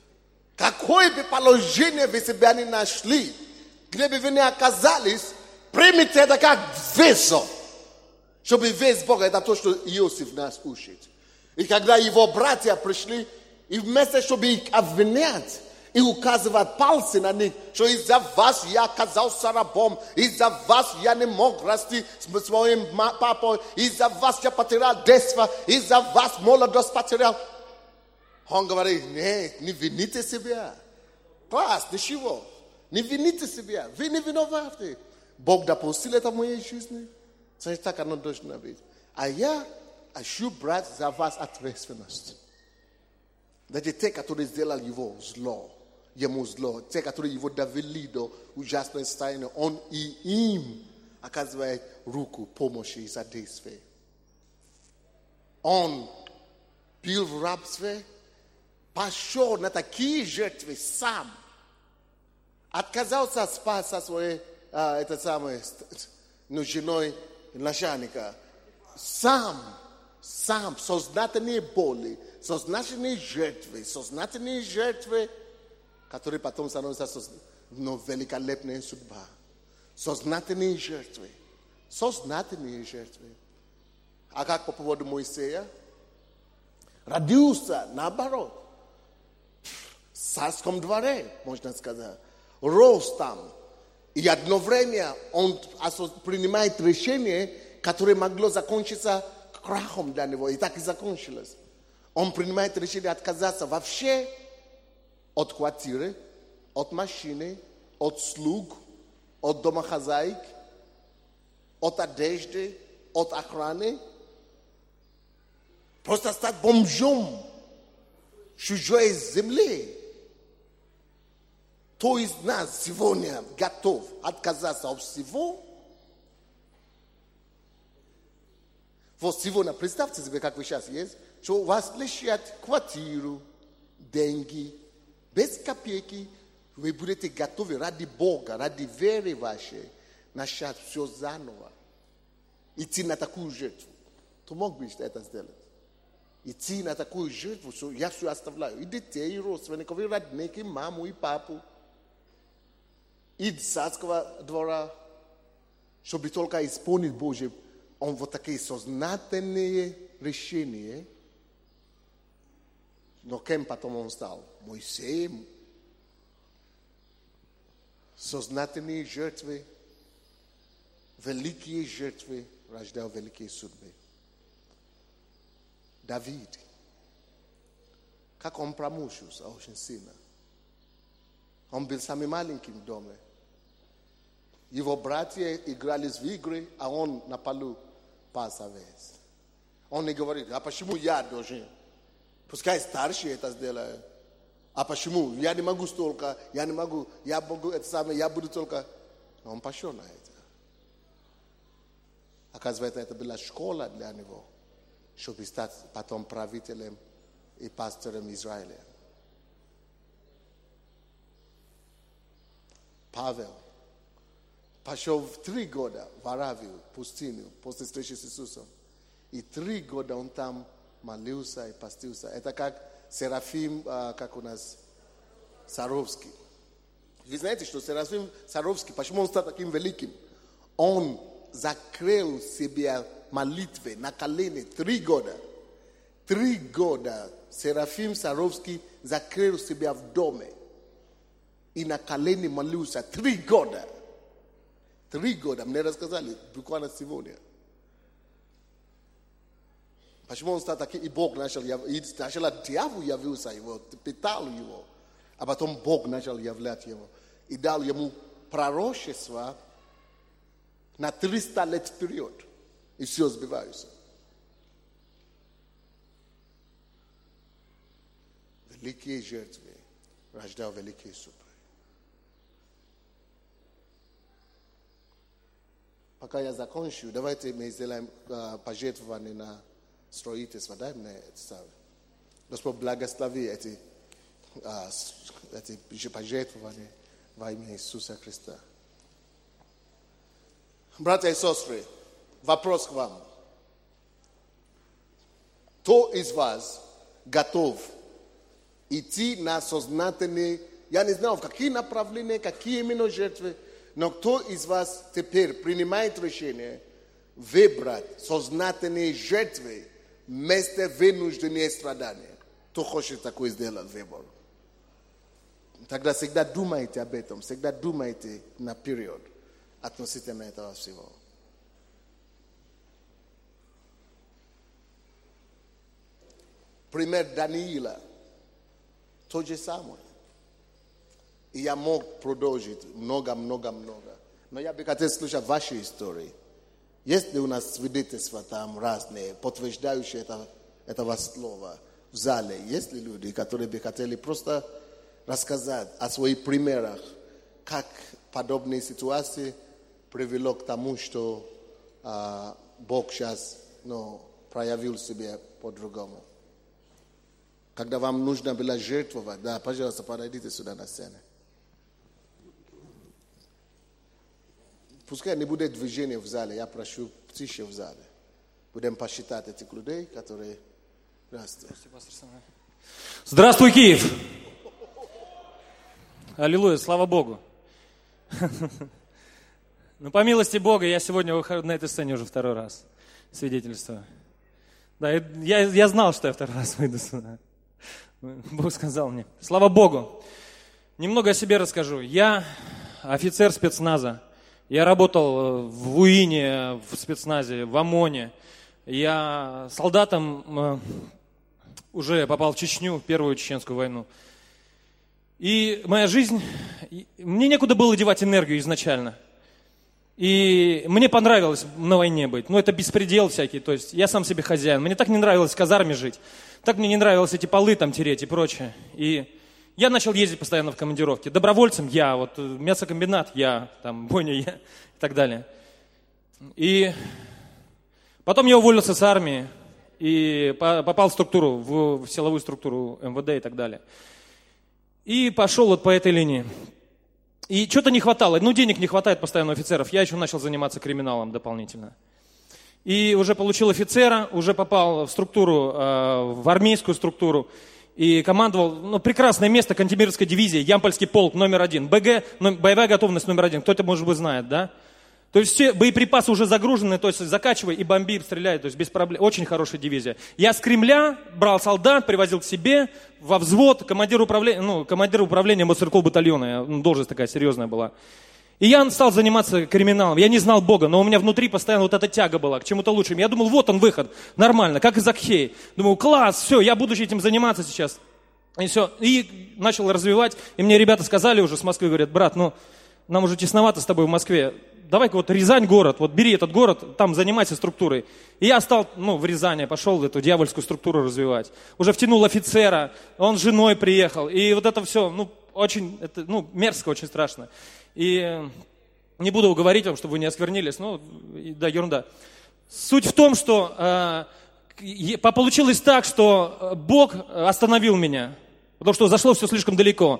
Какое бы положение вы себя не нашли, где бы вы не оказались, Примите это как весо, чтобы весь Бог, это то, что Иосиф нас учит. И когда его братья пришли, и вместо, чтобы их обвинять, и указывать пальцы на них, что из-за вас я оказался рабом, из-за вас я не мог расти с своим папой, из-за вас я потерял детство, из-за вас молодость потерял. Он говорит, нет, не вините себя. Класс, ничего. Не вините себя. Вы не виноваты. Бог допустил это в моей жизни. Значит, так оно должно быть. А я хочу брать за вас ответственность. Даже те, которые сделали его зло, ему зло, те, которые его довели до ужасной состояния, он и им оказывает руку помощи и содействия. Он был в рабстве, пошел на такие жертвы сам, отказался спасти своей женой начальника, сам, сознательные боли, сознательные жертвы, которые потом становятся великолепная судьба. Сознательные жертвы. А как по поводу Моисея? Родился, наоборот, в царском дворе, можно сказать. Рос там. И одно время он принимает решение, которое могло закончиться крахом для него. И так и закончилось. Он принимает решение отказаться вообще от квартиры, от машины, от слуг, от домохозяек, от одежды, от охраны. Просто стать бомжом чужой земли. Кто из нас сегодня готов отказаться от всего? Вот сегодня представьте себе, как вы сейчас есть, что у вас лишат квартиру, деньги, без копейки, вы будете готовы ради Бога, ради веры вашей, начать все заново. Идти на такую жертву. Ты мог бы это сделать? Идти на такую жертву, что я все оставляю. И детей, и родственников, и родных, и маму, и папу. И царского двора, чтобы только исполнить Божье. Он вот такие сознательные решения. Но кем потом он стал? Моисеем. Сознательные жертвы, великие жертвы рождают великие судьбы. Давид, как он промучился очень сильно. Он был самым маленьким в доме. Его братья играли в игры, а он на полу пас овец. Он не говорит, а почему я должен? Пускай старшие это сделают. А почему? Я не могу столько, я могу это самое, я буду только... Но он пошел на это. Оказывается, это была школа для него, чтобы стать потом правителем и пастором Израиля. Павел пошел в 3 года в Аравию, пустыню, после встречи с Иисусом. И 3 года он там молился и постился. Это как Серафим, как у нас, Саровский. Вы знаете, что Серафим Саровский, почему он стал таким великим? Он закрыл себя молитвой на колени 3 года. 3 года Серафим Саровский закрыл себя в доме. И на колени молился 3 года. 3 года. Мне рассказали буквально сегодня. Почему он стал таким? И Бог начал, сначала дьявол явился его, питал его, а потом Бог начал являть его. И дал ему пророчество на 300 лет вперед. И все сбивается. Великие жертвы рождают великие судьбы. Пока я закончу, давайте мы сделаем пожертвование на строительство. Дай мне это. Господь благослови эти пожертвования во имя Иисуса Христа. Братья и сестры, вопрос к вам. Кто из вас готов идти на сознательные, я не знаю, в какие направления, какие именно жертвы, Но кто из вас теперь принимает решение выбрать сознательные жертвы вместо вынужденных страданий? Кто хочет такой сделать выбор? Тогда всегда думайте об этом, всегда думайте наперед относительно этого всего. Пример Даниила. То же самое. И я мог продолжить много. Но я бы хотел слушать ваши истории. Есть ли у нас свидетельства там разные, подтверждающие этого слова в зале? Есть ли люди, которые бы хотели просто рассказать о своих примерах, как подобные ситуации привело к тому, что Бог сейчас проявил себя по-другому? Когда вам нужно было жертвовать, да, пожалуйста, подойдите сюда на сцену. Пускай не будет движения в зале, я прошу тише в зале. Будем посчитать этих людей, которые... Здравствуйте. Здравствуй, Киев! Аллилуйя, слава Богу! Ну, по милости Бога, я сегодня выхожу на этой сцене уже второй раз. Свидетельствую. Да, я знал, что я второй раз выйду сюда. Бог сказал мне. Слава Богу! Немного о себе расскажу. Я офицер спецназа. Я работал в УИНе, в спецназе, в ОМОНе. Я солдатом уже попал в Чечню, в Первую Чеченскую войну. И моя жизнь... Мне некуда было девать энергию изначально. И мне понравилось на войне быть. Ну, это беспредел всякий. То есть я сам себе хозяин. Мне так не нравилось в казарме жить. Так мне не нравилось эти полы там тереть и прочее. И я начал ездить постоянно в командировки. Добровольцем я, вот мясокомбинат я, там, бойня я и так далее. И потом я уволился с армии и попал в структуру, в силовую структуру МВД и так далее. И пошел вот по этой линии. И что-то не хватало, денег не хватает постоянно офицеров. Я еще начал заниматься криминалом дополнительно. И уже получил офицера, уже попал в структуру, в армейскую структуру. И командовал, прекрасное место, Кантемировская дивизия, Ямпольский полк номер 1. БГ, боевая готовность номер 1. Кто-то, может быть, знает, да? То есть все боеприпасы уже загружены, то есть закачивай и бомби, стреляй, то есть без проблем. Очень хорошая дивизия. Я с Кремля брал солдат, привозил к себе во взвод, командир управления мотострелкового батальона. Должность такая серьезная была. И я стал заниматься криминалом. Я не знал Бога, но у меня внутри постоянно вот эта тяга была к чему-то лучшему. Я думал, вот он выход, нормально, как и Закхей. Думаю, класс, все, я буду этим заниматься сейчас. И все. И начал развивать. И мне ребята сказали уже с Москвы, говорят, брат, нам уже тесновато с тобой в Москве. Давай-ка вот Рязань город, вот бери этот город, там занимайся структурой. И я стал, в Рязани пошел эту дьявольскую структуру развивать. Уже втянул офицера, он с женой приехал. И вот это все, очень, мерзко, очень страшно. И не буду говорить вам, чтобы вы не осквернились, да, ерунда. Суть в том, что получилось так, что Бог остановил меня, потому что зашло все слишком далеко.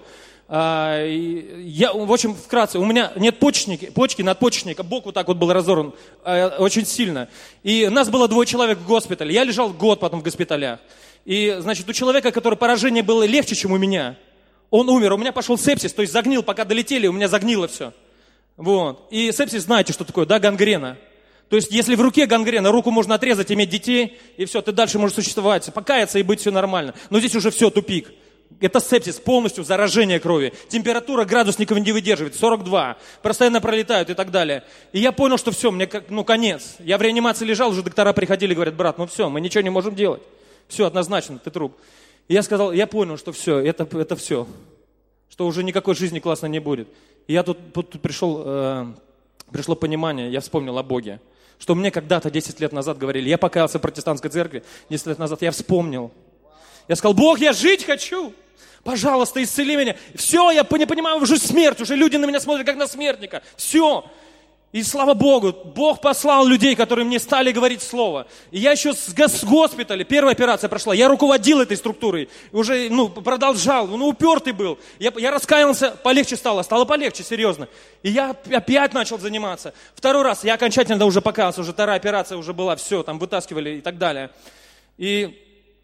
В общем, вкратце, у меня нет почки надпочечника, бок вот так вот был разорван очень сильно. И нас было 2 человек в госпитале. Я лежал год потом в госпиталях. И, значит, у человека, который поражение было легче, чем у меня, он умер. У меня пошел сепсис, то есть загнил, пока долетели, у меня загнило все. Вот. И сепсис, знаете, что такое, да, гангрена. То есть, если в руке гангрена, руку можно отрезать, иметь детей, и все, ты дальше можешь существовать, покаяться и быть все нормально. Но здесь уже все, тупик. Это сепсис, полностью заражение крови. Температура градусников не выдерживает, 42. Постоянно пролетают и так далее. И я понял, что все, мне конец. Я в реанимации лежал, уже доктора приходили, говорят, брат, все, мы ничего не можем делать. Все, однозначно, ты труп. И я понял, что все, это все. Что уже никакой жизни классно не будет. И я тут пришло понимание, я вспомнил о Боге. Что мне когда-то 10 лет назад говорили, я покаялся в протестантской церкви, 10 лет назад я вспомнил. Я сказал, Бог, я жить хочу. Пожалуйста, исцели меня. Все, я не понимаю, уже смерть, уже люди на меня смотрят, как на смертника. Все. И слава Богу, Бог послал людей, которые мне стали говорить слово. И я еще с госпиталя, первая операция прошла, я руководил этой структурой, уже продолжал, упертый был. Я раскаялся, полегче стало полегче, серьезно. И я опять начал заниматься. Второй раз я окончательно уже покаялся, уже вторая операция уже была, все, там вытаскивали и так далее. И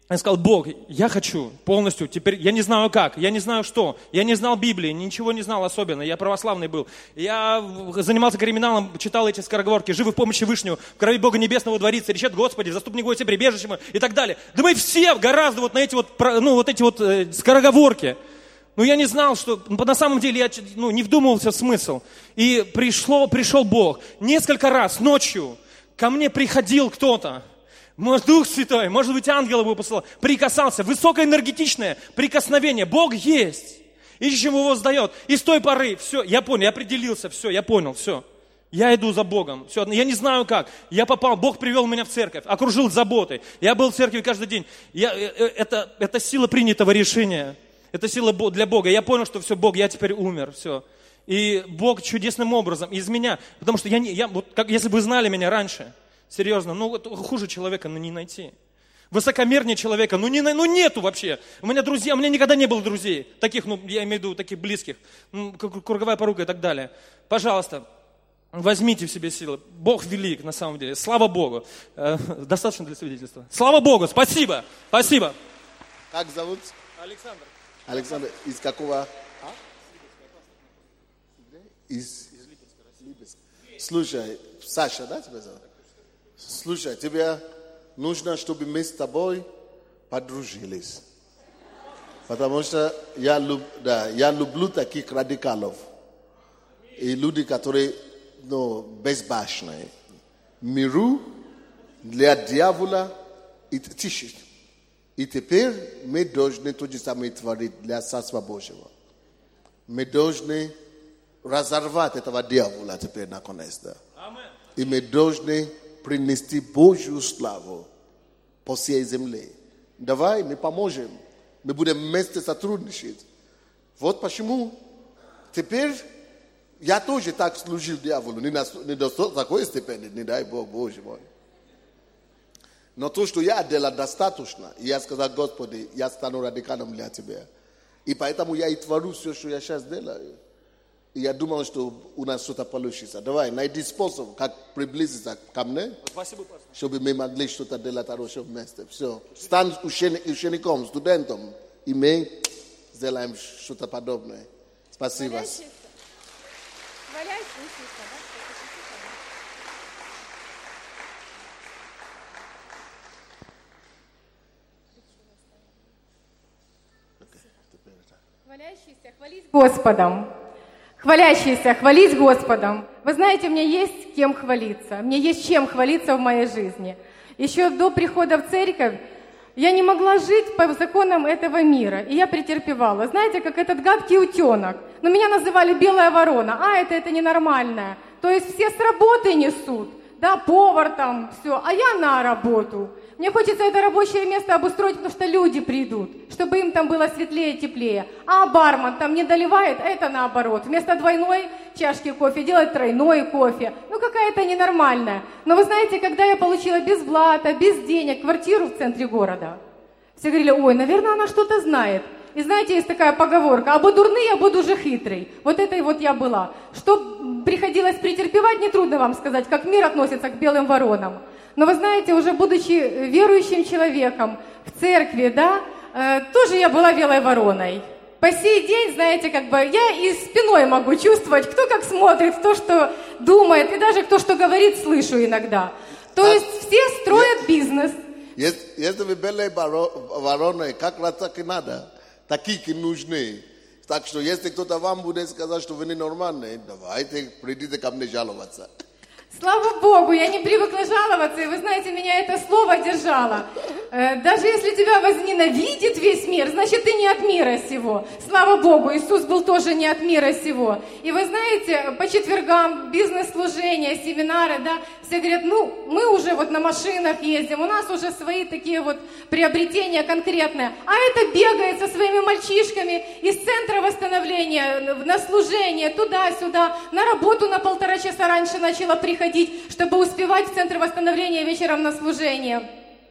Я сказал: Бог, я хочу полностью, теперь я не знаю как, я не знаю что, я не знал Библии, ничего не знал особенно, я православный был. Я занимался криминалом, читал эти скороговорки: живы в помощи Вышнего, в крови Бога Небесного дворится, речет Господи, заступник Господи, прибежище ему и так далее. Да мы все гораздо вот на эти вот, скороговорки. Но я не знал, что на самом деле я не вдумывался в смысл. И пришел Бог. Несколько раз ночью ко мне приходил кто-то. Может, Дух Святой, может быть, ангел его посылал, прикасался, высокоэнергетичное прикосновение. Бог есть. Ищем его сдает. И с той поры, все, я понял, я определился, все, я понял, все. Я иду за Богом. Все, я не знаю как. Я попал, Бог привел меня в церковь, окружил заботой. Я был в церкви каждый день. Это сила принятого решения. Это сила для Бога. Я понял, что все, Бог, я теперь умер, все. И Бог чудесным образом из меня, потому что если бы вы знали меня раньше, серьезно, хуже человека, не найти. Высокомернее человека, нету вообще. У меня никогда не было друзей, таких, я имею в виду, таких близких, круговая порука и так далее. Пожалуйста, возьмите в себе силы. Бог велик, на самом деле. Слава Богу. Достаточно для свидетельства. Слава Богу, спасибо, спасибо. Как зовут? Александр. Александр, из какого? Из Липецка. Слушай, Саша, да, тебя зовут? Слушай, тебе нужно, чтобы мы с тобой подружились. Потому что я люблю таких радикалов. И люди, которые безбашенные. Миру для дьявола и тише. И теперь мы должны то же самое творить для Царства Божьего. Мы должны разорвать этого дьявола теперь наконец-то. И мы должны принести Божью славу по всей земле. Давай мы поможем. Мы будем вместе сотрудничать. Вот почему теперь я тоже так служил дьяволу. Не до такой степени, не дай Бог, Боже мой. Но то, что я делал, достаточно. И я сказал: Господи, я стану радикалом для Тебя. И поэтому я и творю все, что я сейчас делаю. И я думал, что у нас что-то получится. Давай, найди способ, как приблизиться ко мне, чтобы мы могли что-то делать хорошее вместе. Все. Стань учеником, студентом, и мы сделаем что-то подобное. Спасибо. Хвалящийся хвалить Господом. Хвалящийся хвалить Господом. Вы знаете, у меня есть кем хвалиться. Мне есть чем хвалиться в моей жизни. Еще до прихода в церковь я не могла жить по законам этого мира. И я претерпевала. Знаете, как этот гадкий утенок. Но меня называли белая ворона. Это ненормальное. То есть все с работы несут. Да, повар там, все. А я на работу. Мне хочется это рабочее место обустроить, потому что люди придут, чтобы им там было светлее, теплее. А бармен там не доливает, это наоборот. Вместо двойной чашки кофе делает тройной кофе. Какая-то ненормальная. Но вы знаете, когда я получила без блата, без денег квартиру в центре города, все говорили: ой, наверное, она что-то знает. И знаете, есть такая поговорка: або дурный, або дуже хитрый. Вот этой вот я была. Что приходилось претерпевать, нетрудно вам сказать, как мир относится к белым воронам. Но вы знаете, уже будучи верующим человеком в церкви, тоже я была белой вороной. По сей день, знаете, я и спиной могу чувствовать, кто как смотрит, кто что думает, и даже кто что говорит, слышу иногда. То есть все строят бизнес. Если вы белые вороны, как раз так и надо. Такие нужны. Так что если кто-то вам будет сказать, что вы ненормальные, давайте, придите ко мне жаловаться. Слава Богу, я не привыкла жаловаться, и вы знаете, меня это слово держало. Даже если тебя возненавидит весь мир, значит, ты не от мира сего. Слава Богу, Иисус был тоже не от мира сего. И вы знаете, по четвергам бизнес-служения, семинары, все говорят: мы уже на машинах ездим, у нас уже свои такие приобретения конкретные. А это бегает со своими мальчишками из центра восстановления на служение, туда-сюда, на работу на 1,5 часа раньше начала приходить, чтобы успевать в центр восстановления вечером на служение.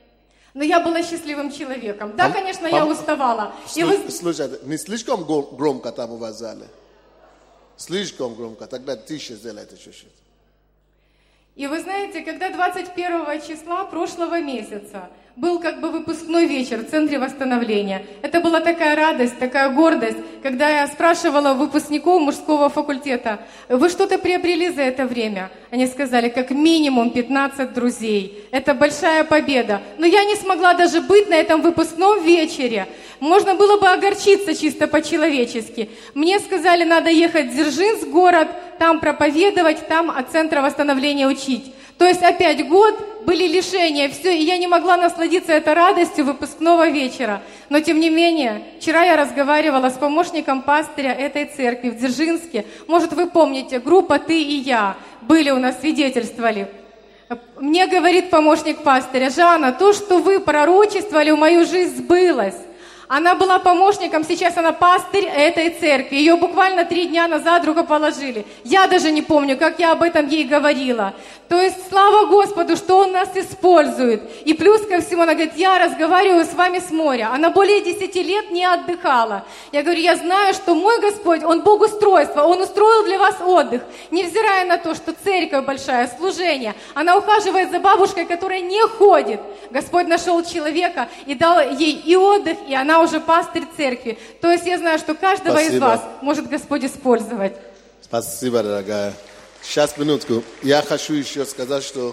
Но я была счастливым человеком. Да, конечно, я уставала. Слушай, не слишком громко там у вас в зале? Слишком громко, тогда тише сделайте чуть-чуть. И вы знаете, когда 21 числа прошлого месяца был как бы выпускной вечер в Центре восстановления, это была такая радость, такая гордость, когда я спрашивала выпускников мужского факультета: вы что-то приобрели за это время? Они сказали: как минимум 15 друзей. Это большая победа. Но я не смогла даже быть на этом выпускном вечере. Можно было бы огорчиться чисто по-человечески. Мне сказали, надо ехать в Дзержинск, город, там проповедовать, там от Центра восстановления учить. То есть опять год, были лишения, все, и я не могла насладиться этой радостью выпускного вечера. Но тем не менее, вчера я разговаривала с помощником пастыря этой церкви в Дзержинске. Может, вы помните, группа «Ты и я» были у нас, свидетельствовали. Мне говорит помощник пастыря: Жанна, то, что вы пророчествовали в мою жизнь, сбылось. Она была помощником, сейчас она пастырь этой церкви. Ее буквально 3 дня назад рукоположили. Я даже не помню, как я об этом ей говорила. То есть слава Господу, что Он нас использует. И плюс ко всему она говорит: я разговариваю с вами с моря. Она более 10 лет не отдыхала. Я говорю: я знаю, что мой Господь, Он Бог устройства, Он устроил для вас отдых. Невзирая на то, что церковь большая, служение, она ухаживает за бабушкой, которая не ходит. Господь нашел человека и дал ей и отдых, и она уже пастырь церкви. То есть я знаю, что каждого Спасибо. из вас может Господь использовать. Спасибо, дорогая. Сейчас, минутку. Я хочу еще сказать, что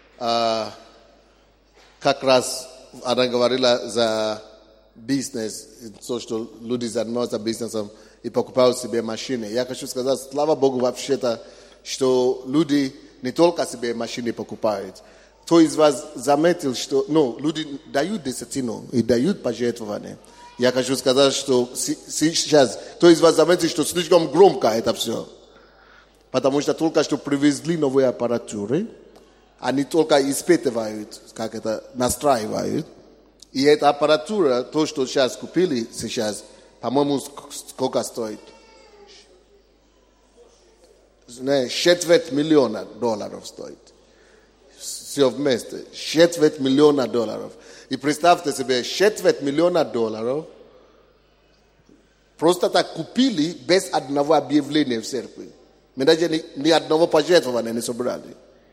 как раз она говорила за бизнес, то, что люди занимаются бизнесом и покупают себе машины. Я хочу сказать, слава Богу, вообще-то, что люди не только себе машины покупают. Кто из вас заметил, что люди дают десятину и дают пожертвования? Я хочу сказать, что сейчас, кто из вас заметил, что слишком громко это все? Потому что только что привезли новые аппаратуры, они только испытывают, как это, настраивают. И эта аппаратура, то, что сейчас купили сейчас, по-моему, сколько стоит? $250 миллиона стоит. Все вместе. $250 миллиона. И представьте себе, $250 миллиона просто так купили без одного объявления в церкви. Мы даже ни одного пожертвования не собрали.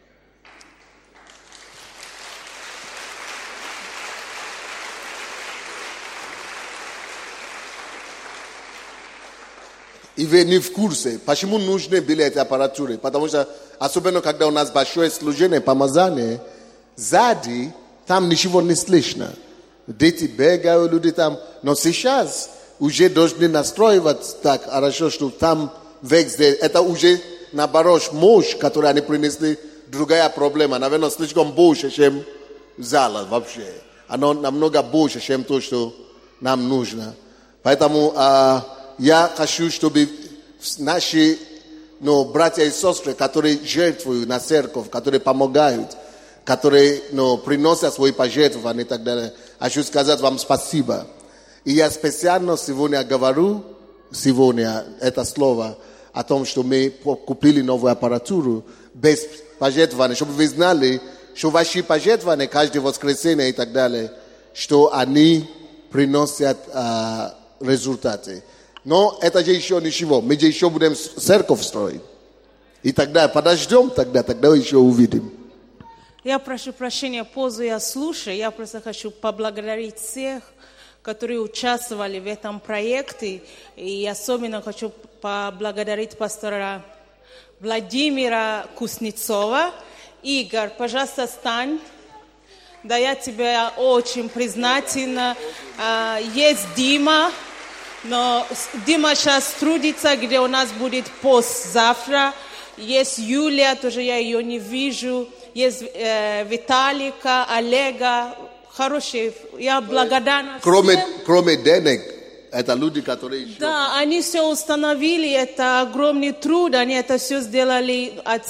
И вы не в курсе, почему нужны были эти аппаратуры. Потому что, особенно когда у нас большое служение, помазание, сзади там ничего не слышно. Дети бегают, люди там. Но сейчас уже должны настроивать так хорошо, что там везде. Это уже наоборот мощь, которую они принесли, другая проблема. Наверное, слишком больше, чем зала вообще. Оно намного больше, чем то, что нам нужно. Поэтому я хочу, чтобы наши братья и сестры, которые жертвуют на церковь, которые помогают, которые приносят свои пожертвования и так далее, хочу сказать вам спасибо. И я специально сегодня говорю, это слово, о том, что мы купили новую аппаратуру без пожертвования, чтобы вы знали, что ваши пожертвования каждое воскресенье и так далее, что они приносят результаты. Но это же еще ничего. Мы же еще будем церковь строить. И тогда подождем, тогда еще увидим. Я прошу прощения, пользуясь случаем, я просто хочу поблагодарить всех, которые участвовали в этом проекте. И особенно хочу поблагодарить пастора Владимира Кузнецова. Игорь, пожалуйста, встань. Да, я тебе очень признательна. Есть Дима. Но Дима сейчас трудится, где у нас будет пост завтра. Есть Юлия, тоже я ее не вижу. Есть Виталика, Олега. Хорошие, я благодарна всем. Кроме денег, это люди, которые еще... Да, они все установили, это огромный труд, они это все сделали от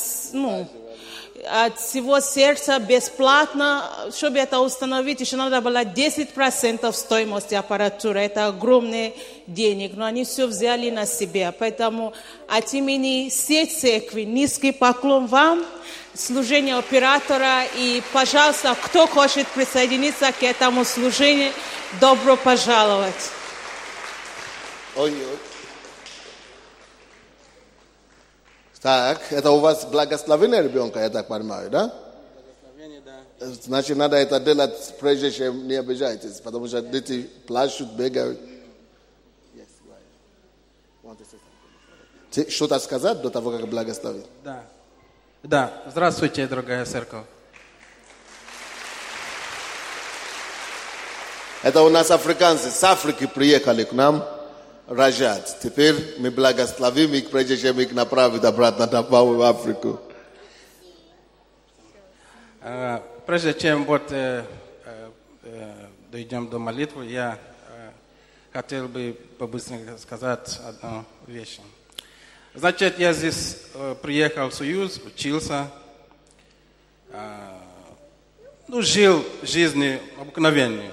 всего сердца, бесплатно. Чтобы это установить, еще надо было 10% стоимости аппаратуры. Это огромные денег, но они все взяли на себя. Поэтому от имени всей церкви низкий поклон вам, служение оператора. И, пожалуйста, кто хочет присоединиться к этому служению, добро пожаловать. Так, это у вас благословение ребенка, я так понимаю, да? Благословение, да. Значит, надо это делать, прежде чем не обижайтесь, потому что дети плачут, бегают. Что-то сказать до того, как благословить? Да. Да. Здравствуйте, дорогая церковь. Это у нас африканцы с Африки приехали к нам рожать. Теперь мы благословим их, прежде чем их направить обратно в Африку. Прежде чем дойдем до молитвы, я хотел бы побыстрее сказать одну вещь. Значит, я здесь приехал в Союз, учился, жил жизнью обыкновенной.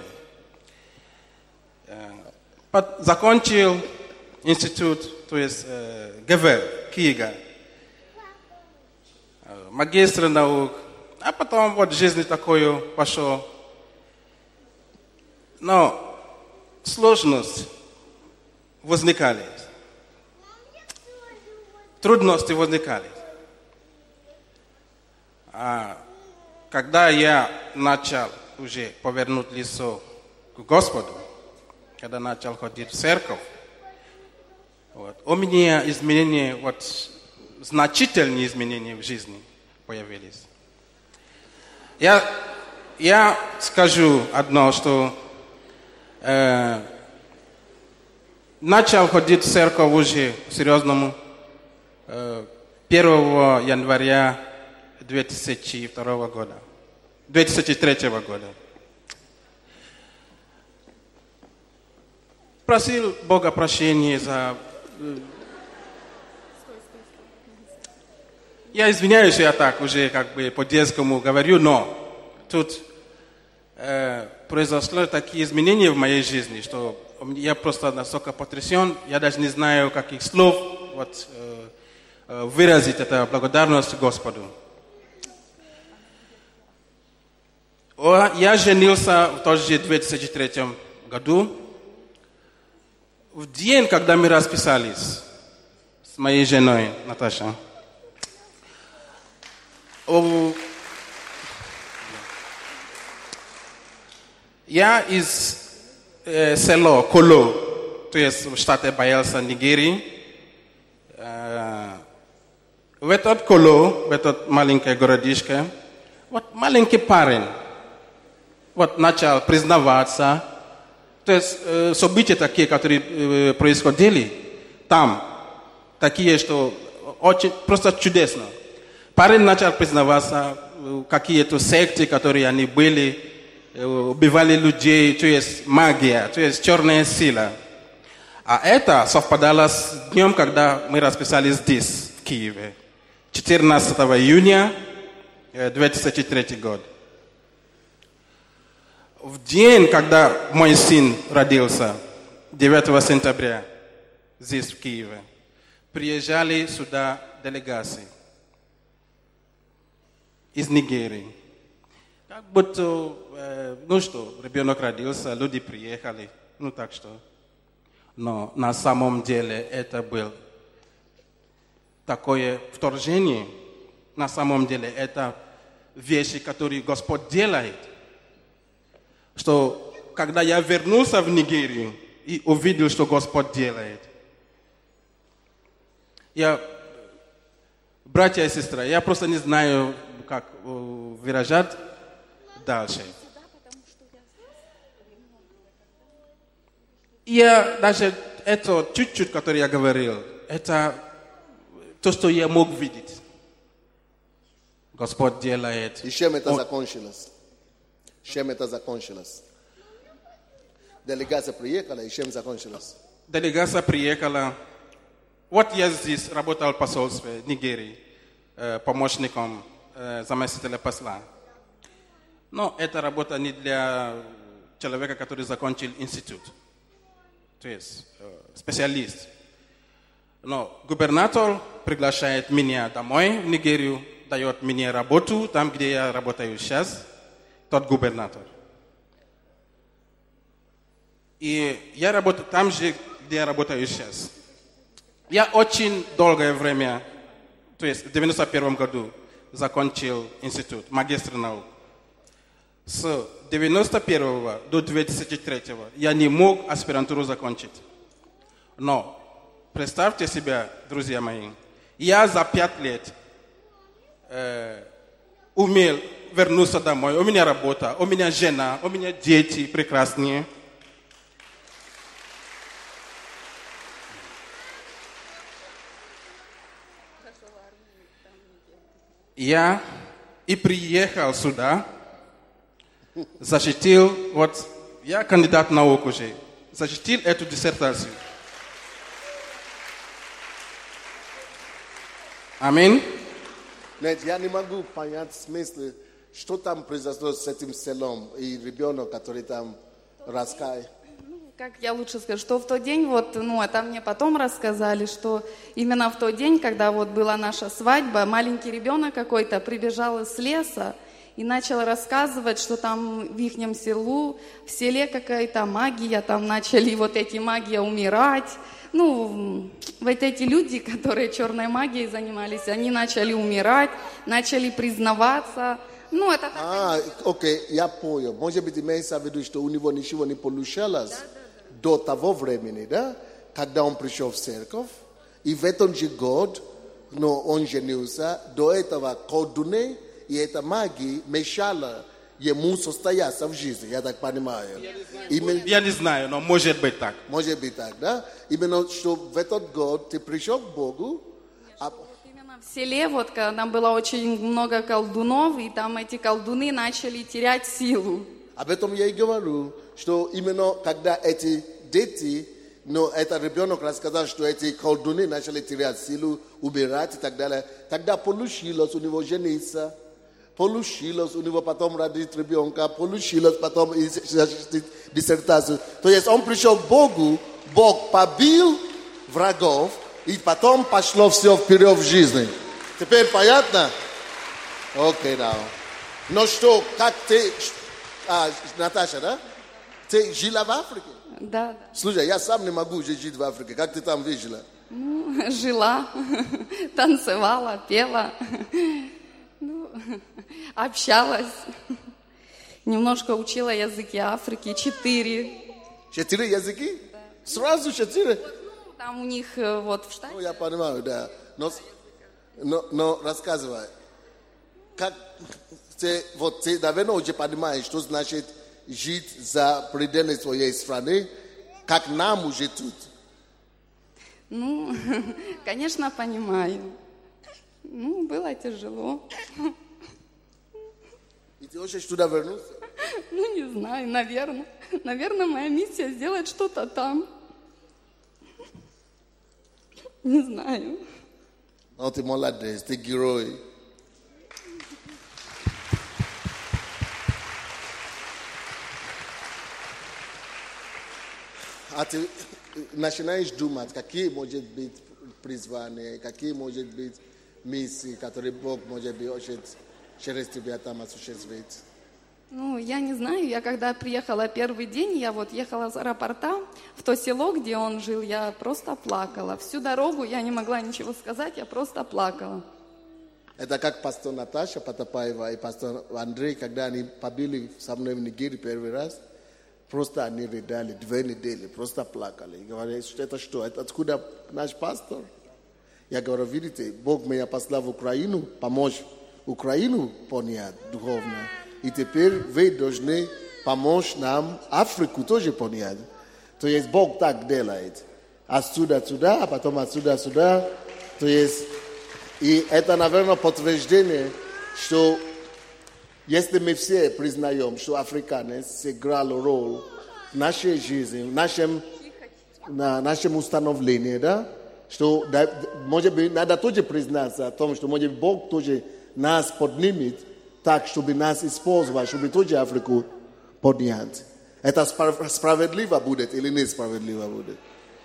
Закончил институт, то есть ГВ, Кига, магистр наук, а потом вот жизнь такую пошел. Но сложности возникали, трудности возникали. А когда я начал уже повернуть лицо к Господу, когда начал ходить в церковь, у меня изменения, значительные изменения в жизни появились. Я скажу одно, что начал ходить в церковь уже серьезному 1 января 2003 года. Просил Бога прощения за... Я извиняюсь, я так уже по-детскому говорю, но тут произошло такие изменения в моей жизни, что я просто настолько потрясен, я даже не знаю, каких слов выразить эту благодарность Господу. Я женился в том же 2003 году. В день, когда мы расписались с моей женой Наташей, я из села Коло, то есть в штате Байелса, Нигерии. В этот Коло, в этот маленькое городишко, маленький парень начал признаваться. То есть события такие, которые происходили там, такие, что очень просто чудесно. Парень начал признаваться, какие-то секты, которые они были, убивали людей, то есть магия, то есть черная сила. А это совпадало с днем, когда мы расписались здесь, в Киеве, 14 июня 2003 год. В день, когда мой сын родился, 9 сентября, здесь, в Киеве, приезжали сюда делегации из Нигерии. Как будто, ребенок родился, люди приехали, так что. Но на самом деле это было такое вторжение. На самом деле это вещи, которые Господь делает. Что когда я вернулся в и увидел, что Господь делает, братья и сестры, я просто не знаю, как выражать дальше. Я даже это чуть-чуть, которое я говорил, это то, что я мог видеть. Господь делает. И чем это закончилось? Чем это закончилось? Делегация приехала, и чем закончилось? Делегация приехала. Вот я здесь работал в посольстве Нигерии, помощником заместителя посла. Но эта работа не для человека, который закончил институт. То есть специалист. Но губернатор приглашает меня домой в Нигерию, дает мне работу там, где я работаю сейчас, тот губернатор. И я работаю там же, где я работаю сейчас. Я очень долгое время то есть в 91 году закончил институт, магистр наук. С 91 до 2003 я не мог аспирантуру закончить. Но представьте себе, друзья мои, я за 5 лет умел вернуться домой. У меня работа, у меня жена, у меня дети прекрасные. Я и приехал сюда, защитил, вот я кандидат наук уже, защитил эту диссертацию. Аминь. Нет, я не могу понять смысл, что там произошло с этим селом и ребенок, который там раскаялся. Как я лучше скажу, что в тот день, вот, это мне потом рассказали, что именно в тот день, когда вот была наша свадьба, маленький ребенок какой-то прибежал из леса и начал рассказывать, что там в ихнем селу, в селе какая-то магия, там начали вот эти магия умирать. Вот эти люди, которые черной магией занимались, они начали умирать, начали признаваться. Это так. Окей, я понял. Может быть, имеется в виду, что у него ничего не получалось до того времени, да? Когда он пришел в церковь, и в этом же год, он женился, до этого колдуны и эта магия мешала ему состояться в жизни, я так понимаю. Я не знаю, но может быть так. Может быть так, да? Именно, что в этот год ты пришел к Богу. Именно в селе, вот, там было очень много колдунов, и там эти колдуны начали терять силу. Об этом я и говорю, что именно когда эти дети, этот ребенок рассказал, что эти колдуны начали терять силу, убирать и так далее, тогда получилось у него жениться, получилось у него потом родить ребенка, получилось потом защитить диссертацию. То есть он пришел к Богу, Бог побил врагов, и потом пошло все вперед в жизни. Теперь понятно? Окей, да. Но что, как ты, Наташа, да? Ты жила в Африке? Да. Слушай, я сам не могу жить в Африке. Как ты там жила? Жила, танцевала, пела, общалась. Немножко учила языки Африки, 4. 4 языки? Да. Сразу 4? Там у них вот в штате. Я понимаю, да. Но рассказывай. Как ты, наверное, уже понимаешь, что значит жить за пределами своей страны, как нам уже тут. Конечно, понимаю. Было тяжело. И ты хочешь туда вернуться? Не знаю, наверное. Наверное, моя миссия сделать что-то там. Не знаю. Но ты молодец, ты герой. А ты начинаешь думать, какие может быть призвания, какие может быть миссии, которые Бог может быть хочет через тебя там осуществить? Я не знаю. Я когда приехала первый день, я вот ехала с аэропорта в то село, где он жил, я просто плакала. Всю дорогу я не могла ничего сказать, я просто плакала. Это как пастор Наташа Потапаева и пастор Андрей, когда они побили со мной в Нигерии первый раз, просто они рыдали 2 недели, просто плакали. И говорили, это что, это откуда наш пастор? Я говорю, видите, Бог меня послал в Украину, помочь Украину понять духовно. И теперь вы должны помочь нам Африку тоже понять. То есть Бог так делает. Отсюда сюда, а потом отсюда сюда. То есть, и это, наверное, подтверждение, что если мы все признаем, что африканец сыграл роль в нашей жизни, в нашем установлении, да, что, может быть, надо тоже признаться о том, что, может быть, Бог тоже нас поднимет так, чтобы нас использовать, чтобы тоже Африку поднять. Это справедливо будет или несправедливо будет?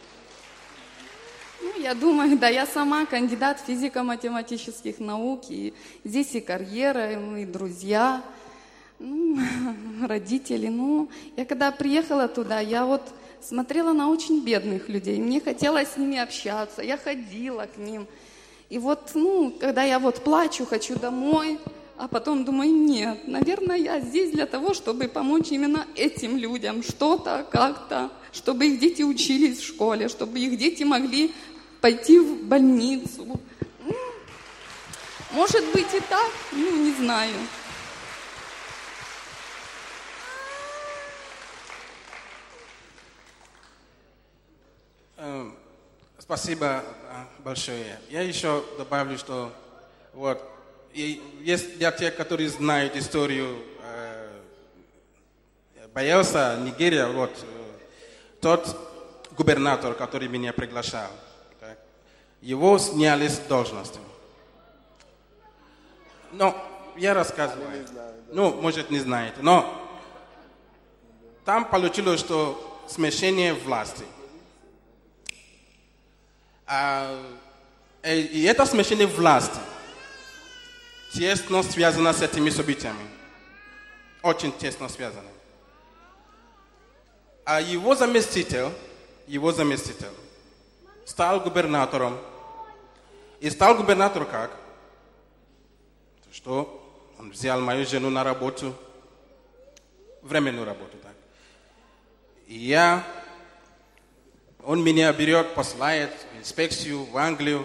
Я думаю, да, я сама кандидат физико-математических наук, и здесь и карьера, и друзья, родители. Я когда приехала туда, я вот смотрела на очень бедных людей, мне хотелось с ними общаться, я ходила к ним. И вот, когда я вот плачу, хочу домой, а потом думаю, нет, наверное, я здесь для того, чтобы помочь именно этим людям, что-то, как-то, чтобы их дети учились в школе, чтобы их дети могли пойти в больницу. Может быть и так, не знаю. Спасибо большое. Я еще добавлю, что вот есть для тех, которые знают историю Байелса, Нигерия, вот тот губернатор, который меня приглашал, так, его сняли с должности. Но я рассказываю. Может, не знаете, но там получилось, что смешение власти. И это смешение власти тесно связано с этими событиями. Очень тесно связано. А его заместитель стал губернатором. И стал губернатором как? Что он взял мою жену на работу, временную работу. Так. И он меня берет, посылает в инспекцию в Англию,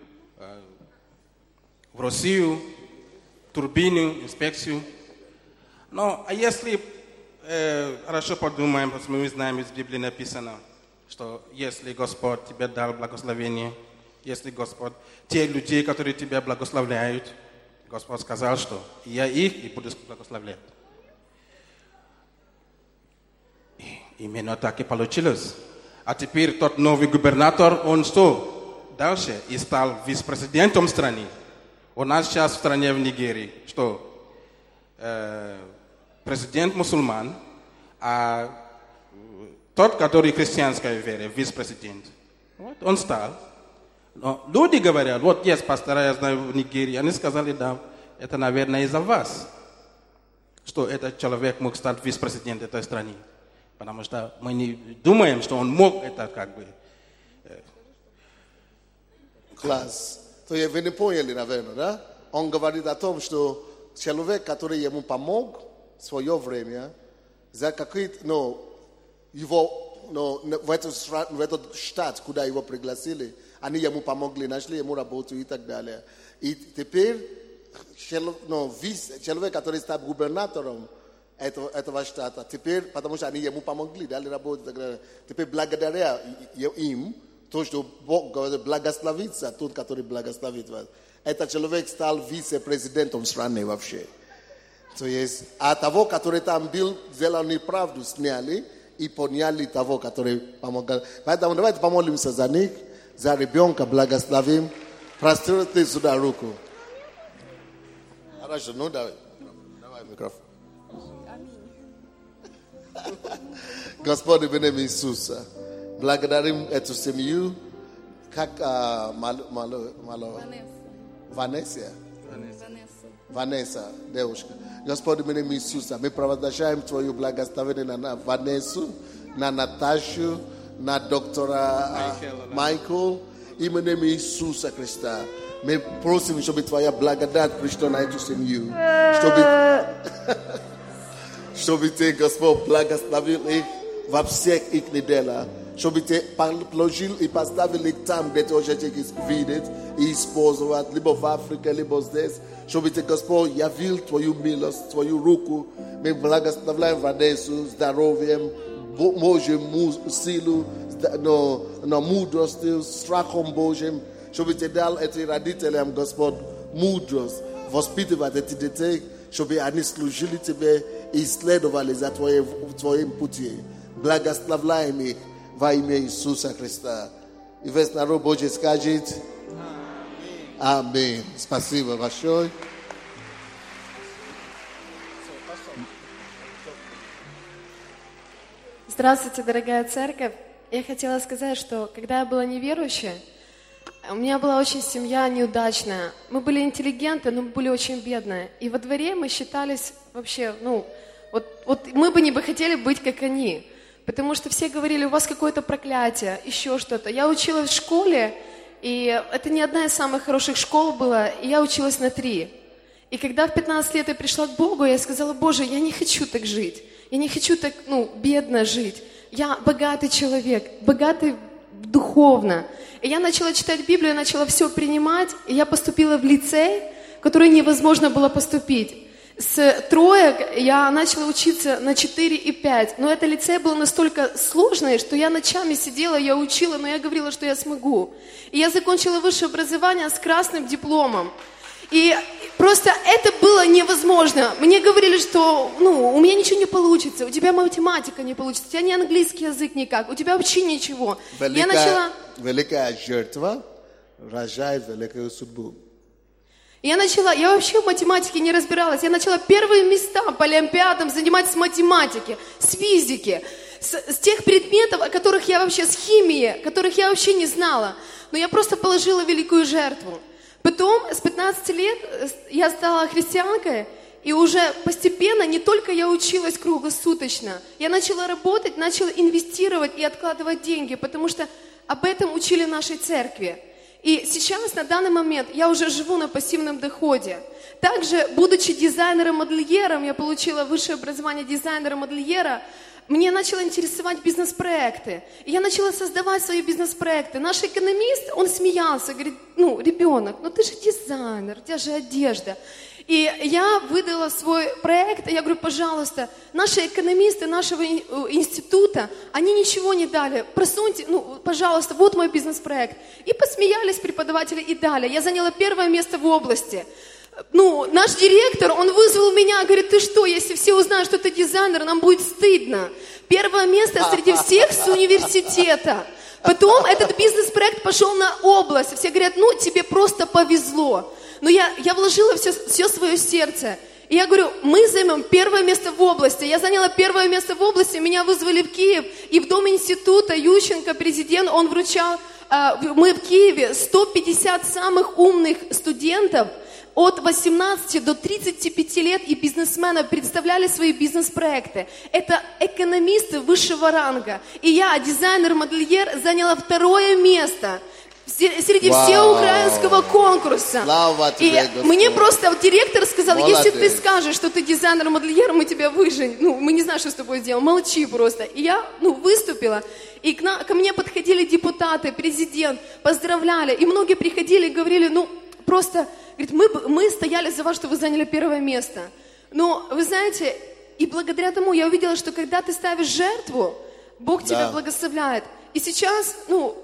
в Россию, турбину, инспекцию. Но а если хорошо подумаем, потому что мы знаем, из Библии написано, что если Господь тебе дал благословение, если Господь, те людей, которые тебя благословляют, Господь сказал, что я их и буду благословлять. И именно так и получилось. А теперь тот новый губернатор, он что? Дальше и стал вице-президентом страны. У нас сейчас в стране в Нигерии, что президент мусульман, а тот, который христианской вере, вице-президент. Вот он стал. Но люди говорят, вот есть пастора, я знаю, в Нигерии, они сказали, да, это, наверное, из-за вас, что этот человек мог стать вице-президентом этой страны. Потому что мы не думаем, что он мог это как бы... Класс. То вы не поняли, наверное, да? Он говорит о том, что человек, который ему помог в свое время, за какие-то, его, в этот штат, куда его пригласили, они ему помогли, нашли ему работу и так далее. И теперь человек, который стал губернатором этого штата, теперь, потому что они ему помогли, дали работу и так далее, теперь благодаря им, то, что Бог говорит, благословится тот, который благословит вас. Этот человек стал вице-президентом страны вообще. То есть, а того, который там был, сделал неправду, сняли и подняли того, который помогал. Поэтому давайте помолимся за них, за ребенка, благословим. Прострите сюда руку. Хорошо, давай микрофон. Господи, в имя Иисуса, благодарим эту семью, как Ванесса, девушка. Господи, в имя Иисуса, мы провозглашаем Твое благословение на Ванессу, на Наташу, на доктора Майкл, именем Иисуса Христа. Мы просим, чтобы Твоя благодать пришла на эту семью. Чтобы Ты, Господь, благословил их во всех их делах. Чтобы Ты положил и поставил их там, где Ты хочешь их видеть и использовать, либо в Африке, либо здесь. Чтобы Ты, Господь, явил Твою милость, Твою руку. Мы благословляем Ванессу здоровьем, Божьим силу, мудростью, страхом Божьим. Чтобы Ты дал этим родителям, Господь, мудрость, воспитывать эти детей, чтобы они служили Тебе и следовали за Твоим путем. Благословляем их во имя Иисуса Христа. И весь народ Божий скажет Аминь. Спасибо большое. Здравствуйте, дорогая церковь. Я хотела сказать, что когда я была неверующей, у меня была очень семья неудачная. Мы были интеллигенты, но мы были очень бедные. И во дворе мы считались вообще, вот мы бы не хотели быть как они. Потому что все говорили, у вас какое-то проклятие, еще что-то. Я училась в школе, И это не одна из самых хороших школ была, и я училась на 3. И когда в 15 лет я пришла к Богу, я сказала: Боже, я не хочу так жить. Я не хочу так, бедно жить. Я богатый человек, богатый духовно. И я начала читать Библию, я начала все принимать, и я поступила в лицей, в который невозможно было поступить. С 3 я начала учиться на 4 и 5, но это лицей был настолько сложный, что я ночами сидела, я учила, но я говорила, что я смогу. И я закончила высшее образование с красным дипломом. И просто это было невозможно. Мне говорили, что у меня ничего не получится, у тебя математика не получится, у тебя не английский язык никак, у тебя вообще ничего. Великая жертва рождает великую судьбу. Я вообще в математике не разбиралась. Я начала первые места по олимпиадам занимать с математики, с физики, с тех предметов, о которых я вообще, с химии, которых я вообще не знала. Но я просто положила великую жертву. Потом, с 15 лет, я стала христианкой, и уже постепенно не только я училась круглосуточно, я начала работать, начала инвестировать и откладывать деньги, потому что об этом учили в нашей церкви. И сейчас, на данный момент, я уже живу на пассивном доходе. Также, будучи дизайнером-модельером, я получила высшее образование дизайнера-модельера, мне начало интересовать бизнес-проекты. И я начала создавать свои бизнес-проекты. Наш экономист, он смеялся, говорит: ребенок, ты же дизайнер, у тебя же одежда. И я выдала свой проект, и я говорю: пожалуйста, наши экономисты нашего института, они ничего не дали, просуньте, пожалуйста, вот мой бизнес-проект. И посмеялись преподаватели и дали. Я заняла 1 место в области. Наш директор, он вызвал меня, говорит: ты что, если все узнают, что ты дизайнер, нам будет стыдно. 1 место среди всех с университета. Потом этот бизнес-проект пошел на область. Все говорят: тебе просто повезло. Но я вложила все свое сердце. И я говорю: мы займем 1 место в области. Я заняла 1 место в области, меня вызвали в Киев. И в Дом института Ющенко, президент, он вручал, мы в Киеве 150 самых умных студентов от 18 до 35 лет и бизнесменов представляли свои бизнес-проекты. Это экономисты высшего ранга. И я, дизайнер-модельер, заняла 2 место среди всеукраинского конкурса. И мне просто директор сказал: если ты скажешь, что ты дизайнер-модельер, мы тебя выженем. Мы не знаем, что с тобой сделаем, молчи просто. И я выступила. И ко мне подходили депутаты, президент, поздравляли. И многие приходили и говорили: просто, говорит, мы стояли за вас, что вы заняли 1 место. Но вы знаете, и благодаря тому я увидела, что когда ты ставишь жертву, Бог тебя благословляет. И сейчас,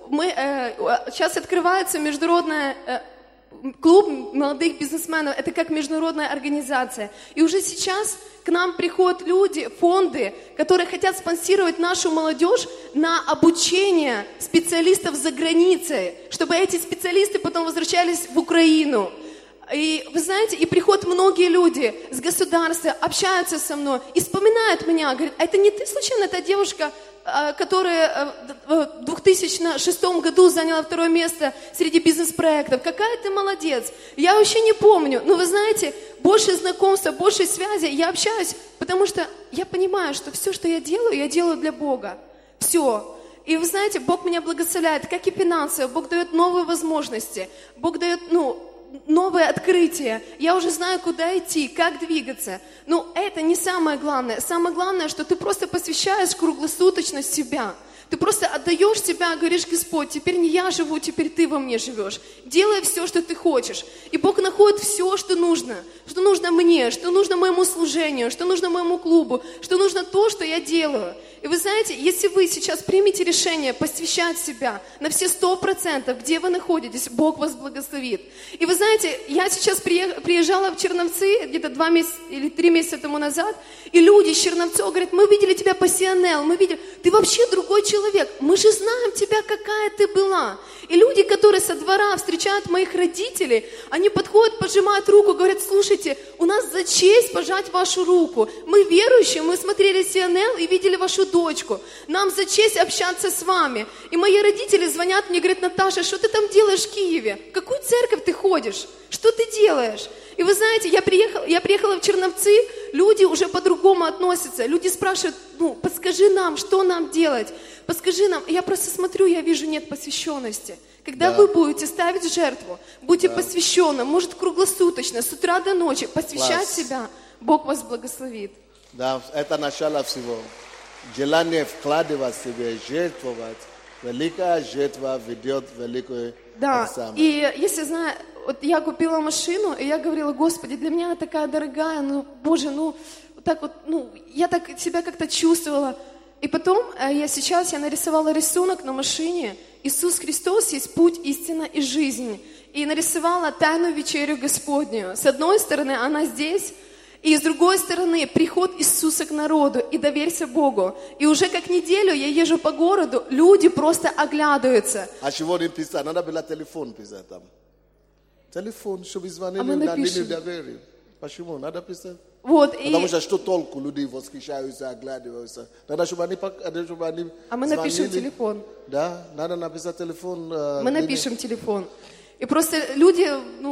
сейчас открывается международный клуб молодых бизнесменов. Это как международная организация. И уже сейчас к нам приходят люди, фонды, которые хотят спонсировать нашу молодежь на обучение специалистов за границей, чтобы эти специалисты потом возвращались в Украину. И вы знаете, и приходят многие люди с государства, общаются со мной и вспоминают меня, говорят: а это не ты случайно, та девушка, которая в 2006 году заняла 2 место среди бизнес-проектов? Какая ты молодец! Я вообще не помню, но вы знаете, больше знакомства, больше связи, я общаюсь, потому что я понимаю, что все, что я делаю для Бога. Все. И вы знаете, Бог меня благословляет, как и финансово, Бог дает новые возможности, Бог дает, новое открытие. Я уже знаю, куда идти, как двигаться. Но это не самое главное. Самое главное, что ты просто посвящаешь круглосуточно себя. Ты просто отдаешь себя, говоришь: Господь, теперь не я живу, теперь ты во мне живешь. Делай все, что ты хочешь. И Бог находит все, что нужно мне, что нужно моему служению, что нужно моему клубу, что нужно то, что я делаю. И вы знаете, если вы сейчас примете решение посвящать себя на все 100%, где вы находитесь, Бог вас благословит. И вы знаете, я сейчас приезжала в Черновцы где-то 2 месяца или 3 месяца тому назад, и люди из Черновцов говорят: мы видели тебя по CNN, мы видели, ты вообще другой человек, мы же знаем тебя, какая ты была. И люди, которые со двора встречают моих родителей, они подходят, пожимают руку, говорят: слушайте, у нас за честь пожать вашу руку. Мы верующие, мы смотрели CNN и видели вашу дочку. Нам за честь общаться с вами. И мои родители звонят мне, говорят: Наташа, что ты там делаешь в Киеве? В какую церковь ты ходишь? Что ты делаешь? И вы знаете, я приехала в Черновцы, люди уже по-другому относятся. Люди спрашивают, подскажи нам, что нам делать? Подскажи нам. И я просто смотрю, я вижу, нет посвященности. Когда вы будете ставить жертву, будьте посвященны, может, круглосуточно, с утра до ночи, посвящать себя, Бог вас благословит. Да, это начало всего. Желание вкладывать в себя, жертвовать. Великая жертва ведет великую... Да, и если знаю, вот я купила машину, и я говорила, Господи, для меня она такая дорогая, Боже, так вот, я так себя как-то чувствовала. И потом я нарисовала рисунок на машине. Иисус Христос есть путь, истина и жизнь. И нарисовала тайную вечерю Господню. С одной стороны, она здесь, и с другой стороны, приход Иисуса к народу, и доверься Богу. И уже как неделю я езжу по городу, люди просто оглядываются. А чего не писать? Надо было телефон писать там. Телефон, чтобы звонили мы на напишем. линию доверия. Почему? Надо писать. Вот, Потому что толку люди восхищаются, оглядываются. Надо, чтобы они мы звонили. напишем телефон. Да, надо написать телефон. Мы напишем телефон. И просто люди,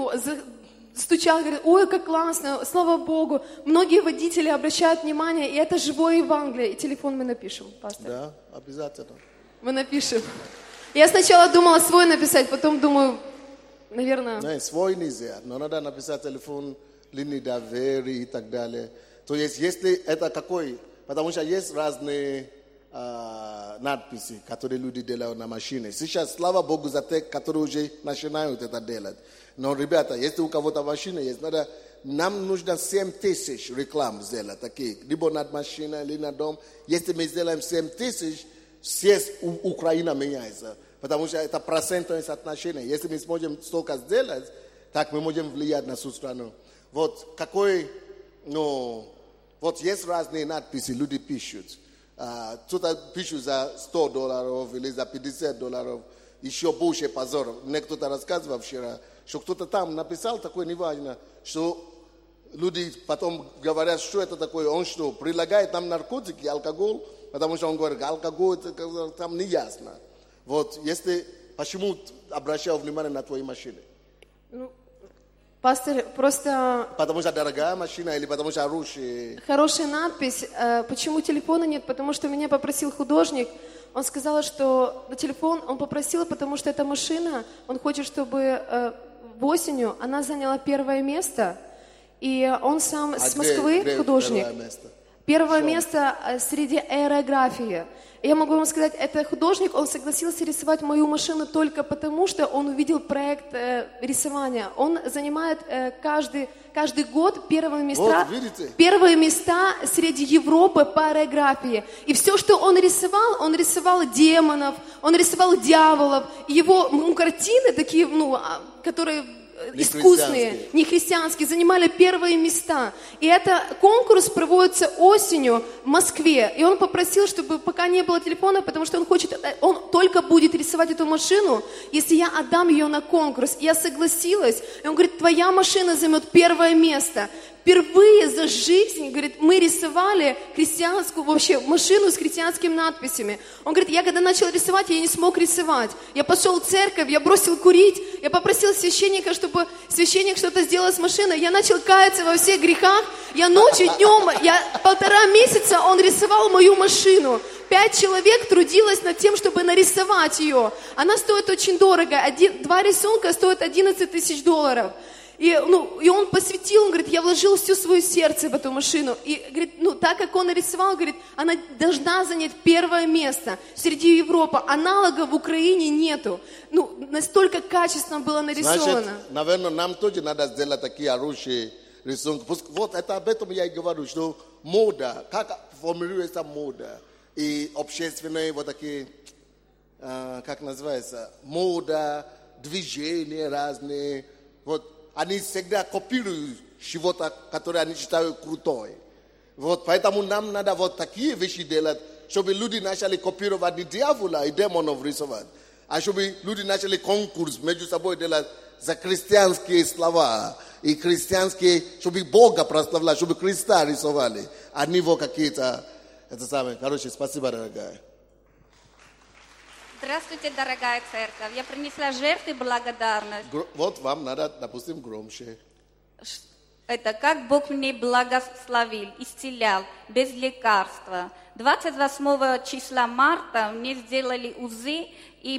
стучат, говорят, ой, как классно, слава Богу. Многие водители обращают внимание, и это живое Евангелие. И телефон мы напишем, пастор. Да, обязательно. Мы напишем. Я сначала думала свой написать, потом думаю, наверное... Нет, свой нельзя, но надо написать телефон, линии доверия и так далее. То есть, если это какой... Потому что есть разные надписи, которые люди делают на машине. Сейчас, слава Богу, за тех, которые уже начинают это делать. Но, ребята, если у кого-то машина есть, нам нужно 7 тысяч реклам сделать, такие, либо над машиной, либо над дом. Если мы сделаем 7 тысяч, все Украина меняется. Потому что это процентное соотношение. Если мы сможем столько сделать, так мы можем влиять на всю страну. Вот есть разные надписи, люди пишут. Кто-то пишет за $100 или за $50, еще больше позор. Мне кто-то рассказывал вчера, что кто-то там написал такое неважно, что люди потом говорят, что это такое. Он что, предлагает нам наркотики, алкоголь, потому что он говорит, алкоголь, это там не ясно. Вот, почему обращал внимание на твои машины? Пастор, просто... Потому что дорогая машина или потому что хорошая? Хорошая надпись. Почему телефона нет? Потому что меня попросил художник. Он сказал, что на телефон он попросил, потому что эта машина, он хочет, чтобы осенью она заняла 1 место. И он сам с Москвы, где художник. Первое место среди аэрографии. Я могу вам сказать, это художник, он согласился рисовать мою машину только потому, что он увидел проект рисования. Он занимает каждый год первые места среди Европы по аэрографии. И все, что он рисовал демонов, он рисовал дьяволов. Его картины такие, которые... искусные, нехристианские, занимали первые места. И это конкурс проводится осенью в Москве. И он попросил, чтобы пока не было телефона, потому что он только будет рисовать эту машину, если я отдам ее на конкурс. И я согласилась. И он говорит, твоя машина займет 1 место. Впервые за жизнь, говорит, мы рисовали христианскую, вообще машину с христианскими надписями. Он говорит, я когда начал рисовать, я не смог рисовать. Я пошел в церковь, я бросил курить, я попросил священника, чтобы священник что-то сделал с машиной. Я начал каяться во всех грехах. Я ночью, днем, 1,5 месяца он рисовал мою машину. 5 человек трудилось над тем, чтобы нарисовать ее. Она стоит очень дорого. 2 рисунка стоят $11 000. И он посвятил, он говорит, я вложил все свое сердце в эту машину. И говорит, так как он нарисовал, говорит, она должна занять 1 место среди Европы. Аналогов в Украине нету. Настолько качественно было нарисовано. Значит, наверное, нам тоже надо сделать такие хорошие рисунки. Вот это об этом я и говорю, что мода, как формируется мода, и общественные вот такие, как называется, мода, движения разные, вот. Они всегда копируют чего-то, которое они считают крутой. Вот, поэтому нам надо вот такие вещи делать, чтобы люди начали копировать не дьявола и демонов рисовать, а чтобы люди начали конкурс между собой делать за христианские слова и христианские, чтобы Бога прославляли, чтобы Христа рисовали, а не вот какие-то, это самое. Короче, спасибо, дорогая. Здравствуйте, дорогая церковь. Я принесла жертвы благодарность. Вот вам надо, допустим, громче. Это как Бог мне благословил, исцелял, без лекарства. 28 числа марта мне сделали УЗИ,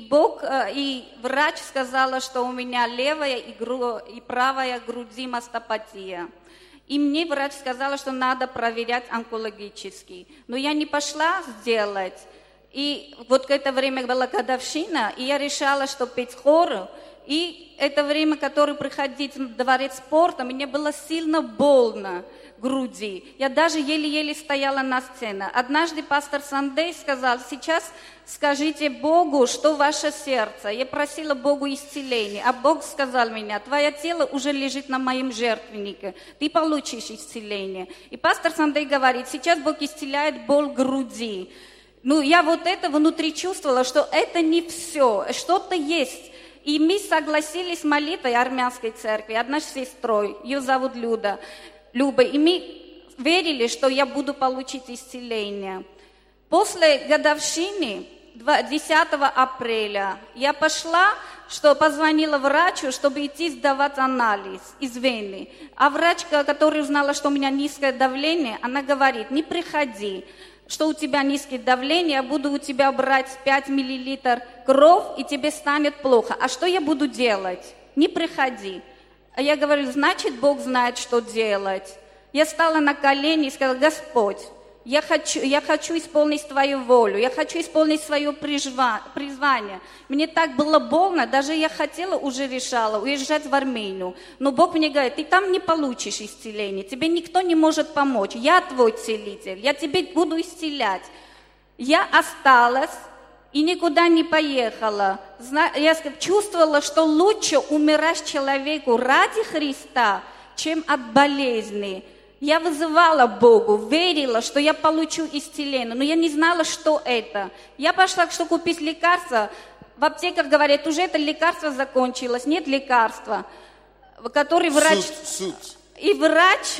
и врач сказала, что у меня левая и правая груди мастопатия. И мне врач сказала, что надо проверять онкологически. Но я не пошла сделать. И вот это время была годовщина, и я решала, что петь хору. И это время, которое приходить в дворец спорта, мне было сильно больно в груди. Я даже еле-еле стояла на сцене. Однажды пастор Сандей сказал: сейчас скажите Богу, что ваше сердце. Я просила Богу исцеления, а Бог сказал мне: твое тело уже лежит на моем жертвеннике, ты получишь исцеление. И пастор Сандей говорит: сейчас Бог исцеляет боль груди. Ну, я вот это внутри чувствовала, что это не все, что-то есть. И мы согласились с молитвой армянской церкви, одной сестрой, ее зовут Люба, и мы верили, что я буду получить исцеление. После годовщины, 10 апреля, я пошла, что позвонила врачу, чтобы идти сдавать анализ из вены. А врачка, которая узнала, что у меня низкое давление, она говорит: не приходи, что у тебя низкое давление, я буду у тебя брать 5 миллилитров кровь, и тебе станет плохо. А что я буду делать? Не приходи. А я говорю: значит, Бог знает, что делать. Я стала на колени и сказала: Господь, я хочу исполнить Твою волю, я хочу исполнить свое призвание. Мне так было больно, даже я хотела, уже решала уезжать в Армению. Но Бог мне говорит: ты там не получишь исцеление, тебе никто не может помочь. Я твой целитель, я тебе буду исцелять. Я осталась и никуда не поехала. Я чувствовала, что лучше умирать человеку ради Христа, чем от болезни. Я вызывала Богу, верила, что я получу исцеление, но я не знала, что это. Я пошла, чтобы купить лекарства. В аптеках говорят: уже это лекарство закончилось, нет лекарства. Который врач... И врач,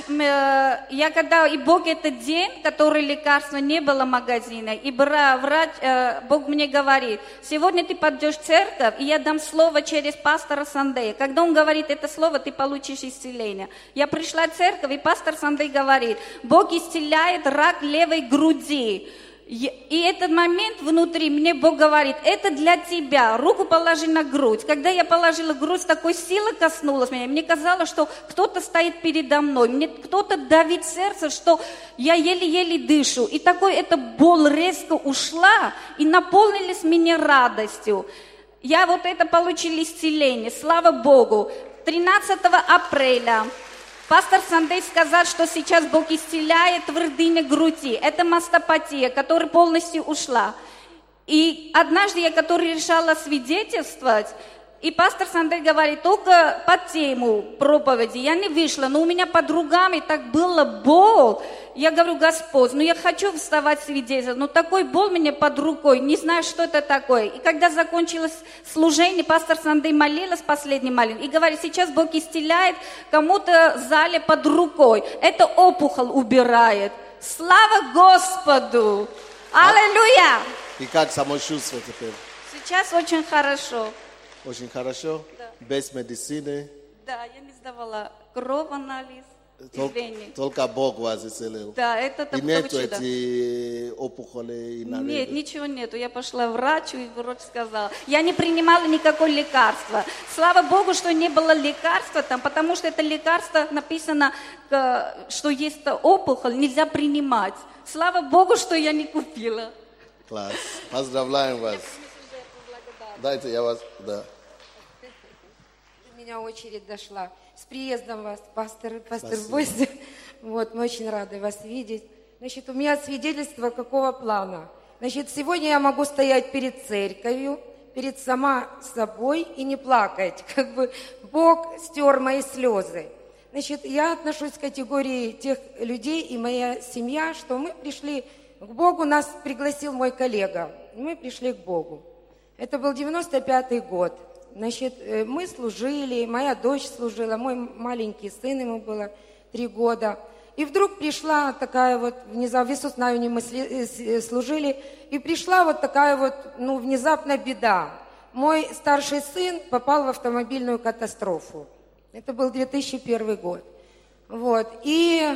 и Бог этот день, который лекарства не было в магазине, и врач, Бог мне говорит: сегодня ты пойдешь в церковь, и я дам слово через пастора Сандея. Когда он говорит это слово, ты получишь исцеление. Я пришла в церковь, и пастор Сандей говорит: Бог исцеляет рак левой груди. И этот момент внутри, мне Бог говорит: это для тебя, руку положи на грудь. Когда я положила грудь, такой силы коснулась меня. Мне казалось, что кто-то стоит передо мной, мне кто-то давит сердце, что я еле-еле дышу. И такой эта боль резко ушла, и наполнились меня радостью. Я вот это получила исцеление, слава Богу. 13 апреля пастор Сандей сказал, что сейчас Бог исцеляет твердыню груди. Это мастопатия, которая полностью ушла. И однажды я, решала свидетельствовать, и пастор Сандей говорит: только по тему проповеди. Я не вышла, но у меня под руками так было боль. Я говорю: Господь, я хочу вставать свидетельствовать, но такой боль мне под рукой, не знаю, что это такое. И когда закончилось служение, пастор Сандей молилась последней молитвой и говорит: сейчас Бог исцеляет кому-то в зале под рукой. Это опухоль убирает. Слава Господу! Аллилуйя! И как самочувствие теперь? Сейчас очень хорошо. Очень хорошо? Да. Без медицины? Да, я не сдавала кровь, анализ. Только Бог вас исцелил? Да, это такое чудо. И нету эти опухоли? Нет, ничего нету. Я пошла к врачу, и врач сказал. Я не принимала никакого лекарства. Слава Богу, что не было лекарства там, потому что это лекарство написано, что есть опухоль, нельзя принимать. Слава Богу, что я не купила. Класс. Поздравляем вас. Дайте я вас... Да. У меня очередь дошла. С приездом вас, пастор Бойс. Вот, мы очень рады вас видеть. Значит, у меня свидетельство какого плана? Значит, сегодня я могу стоять перед церковью, перед сама собой и не плакать. Как бы Бог стер мои слезы. Значит, я отношусь к категории тех людей и моя семья, что мы пришли к Богу, нас пригласил мой коллега. Мы пришли к Богу. Это был 95-й год. Значит, мы служили, моя дочь служила, мой маленький сын, ему было 3 года. И вдруг пришла такая вот, внезапно, в Иисуснаине мы служили, и пришла вот такая вот, внезапно беда. Мой старший сын попал в автомобильную катастрофу. Это был 2001 год. Вот. И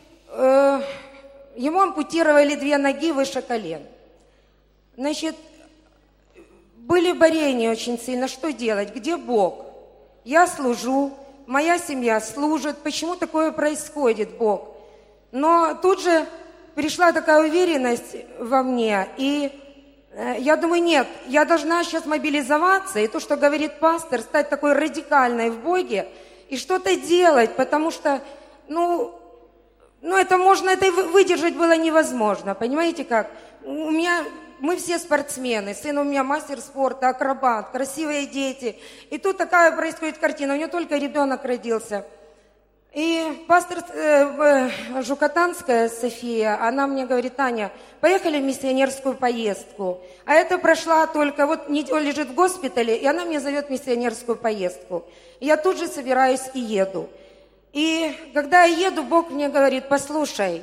ему ампутировали 2 ноги выше колен. Значит, были борения очень сильно. Что делать? Где Бог? Я служу, моя семья служит. Почему такое происходит, Бог? Но тут же пришла такая уверенность во мне. И я думаю, нет, я должна сейчас мобилизоваться. И то, что говорит пастор, стать такой радикальной в Боге. И что-то делать, потому что, это выдержать было невозможно. Понимаете как? Мы все спортсмены, сын у меня мастер спорта, акробат, красивые дети. И тут такая происходит картина, у него только ребенок родился. И пастор Жукатанская София, она мне говорит: Таня, поехали в миссионерскую поездку. А это прошла только, он лежит в госпитале, и она мне зовет в миссионерскую поездку. И я тут же собираюсь и еду. И когда я еду, Бог мне говорит: послушай,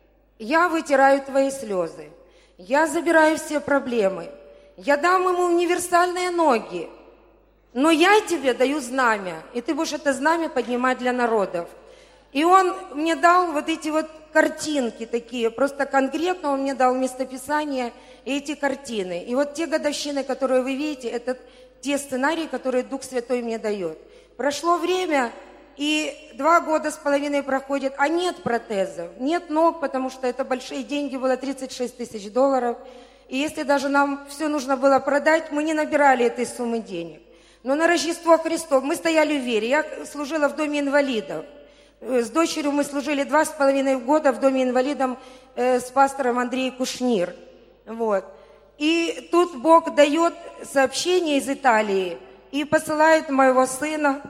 я вытираю твои слезы. Я забираю все проблемы. Я дам ему универсальные ноги. Но я тебе даю знамя. И ты будешь это знамя поднимать для народов. И он мне дал вот эти вот картинки такие. Просто конкретно он мне дал местописание и эти картины. И вот те годовщины, которые вы видите, это те сценарии, которые Дух Святой мне дает. Прошло время, и 2 года с половиной проходит, а нет протезов, нет ног, потому что это большие деньги, было $36 000. И если даже нам все нужно было продать, мы не набирали этой суммы денег. Но на Рождество Христово мы стояли в вере. Я служила в Доме инвалидов. С дочерью мы служили 2,5 года в Доме инвалидов с пастором Андреем Кушнир. Вот. И тут Бог дает сообщение из Италии и посылает моего сына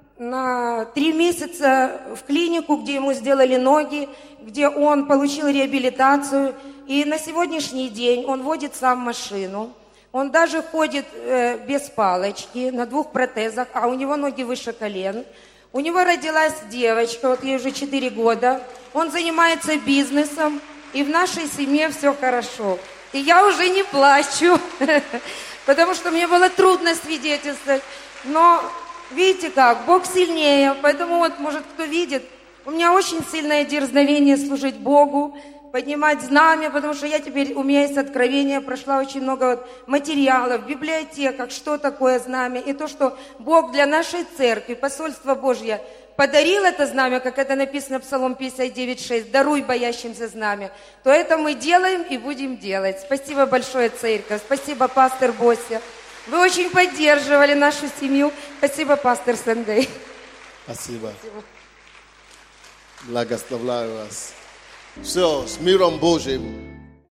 на 3 месяца в клинику, где ему сделали ноги, где он получил реабилитацию. И на сегодняшний день он водит сам машину. Он даже ходит без палочки, на 2 протезах, а у него ноги выше колен. У него родилась девочка, вот ей уже 4 года. Он занимается бизнесом, и в нашей семье все хорошо. И я уже не плачу, потому что мне было трудно свидетельствовать. Но видите как, Бог сильнее, поэтому вот, может, кто видит, у меня очень сильное дерзновение служить Богу, поднимать знамя, потому что у меня есть откровение, прошла очень много материалов в библиотеках, что такое знамя, и то, что Бог для нашей церкви, посольство Божье, подарил это знамя, как это написано в Псалом 59:6, «Даруй боящимся знамя», то это мы делаем и будем делать. Спасибо большое, церковь, спасибо, пастор Бося. Вы очень поддерживали нашу семью. Спасибо, пастор Сандей. Спасибо. Благословляю вас. Все, с миром Божьим.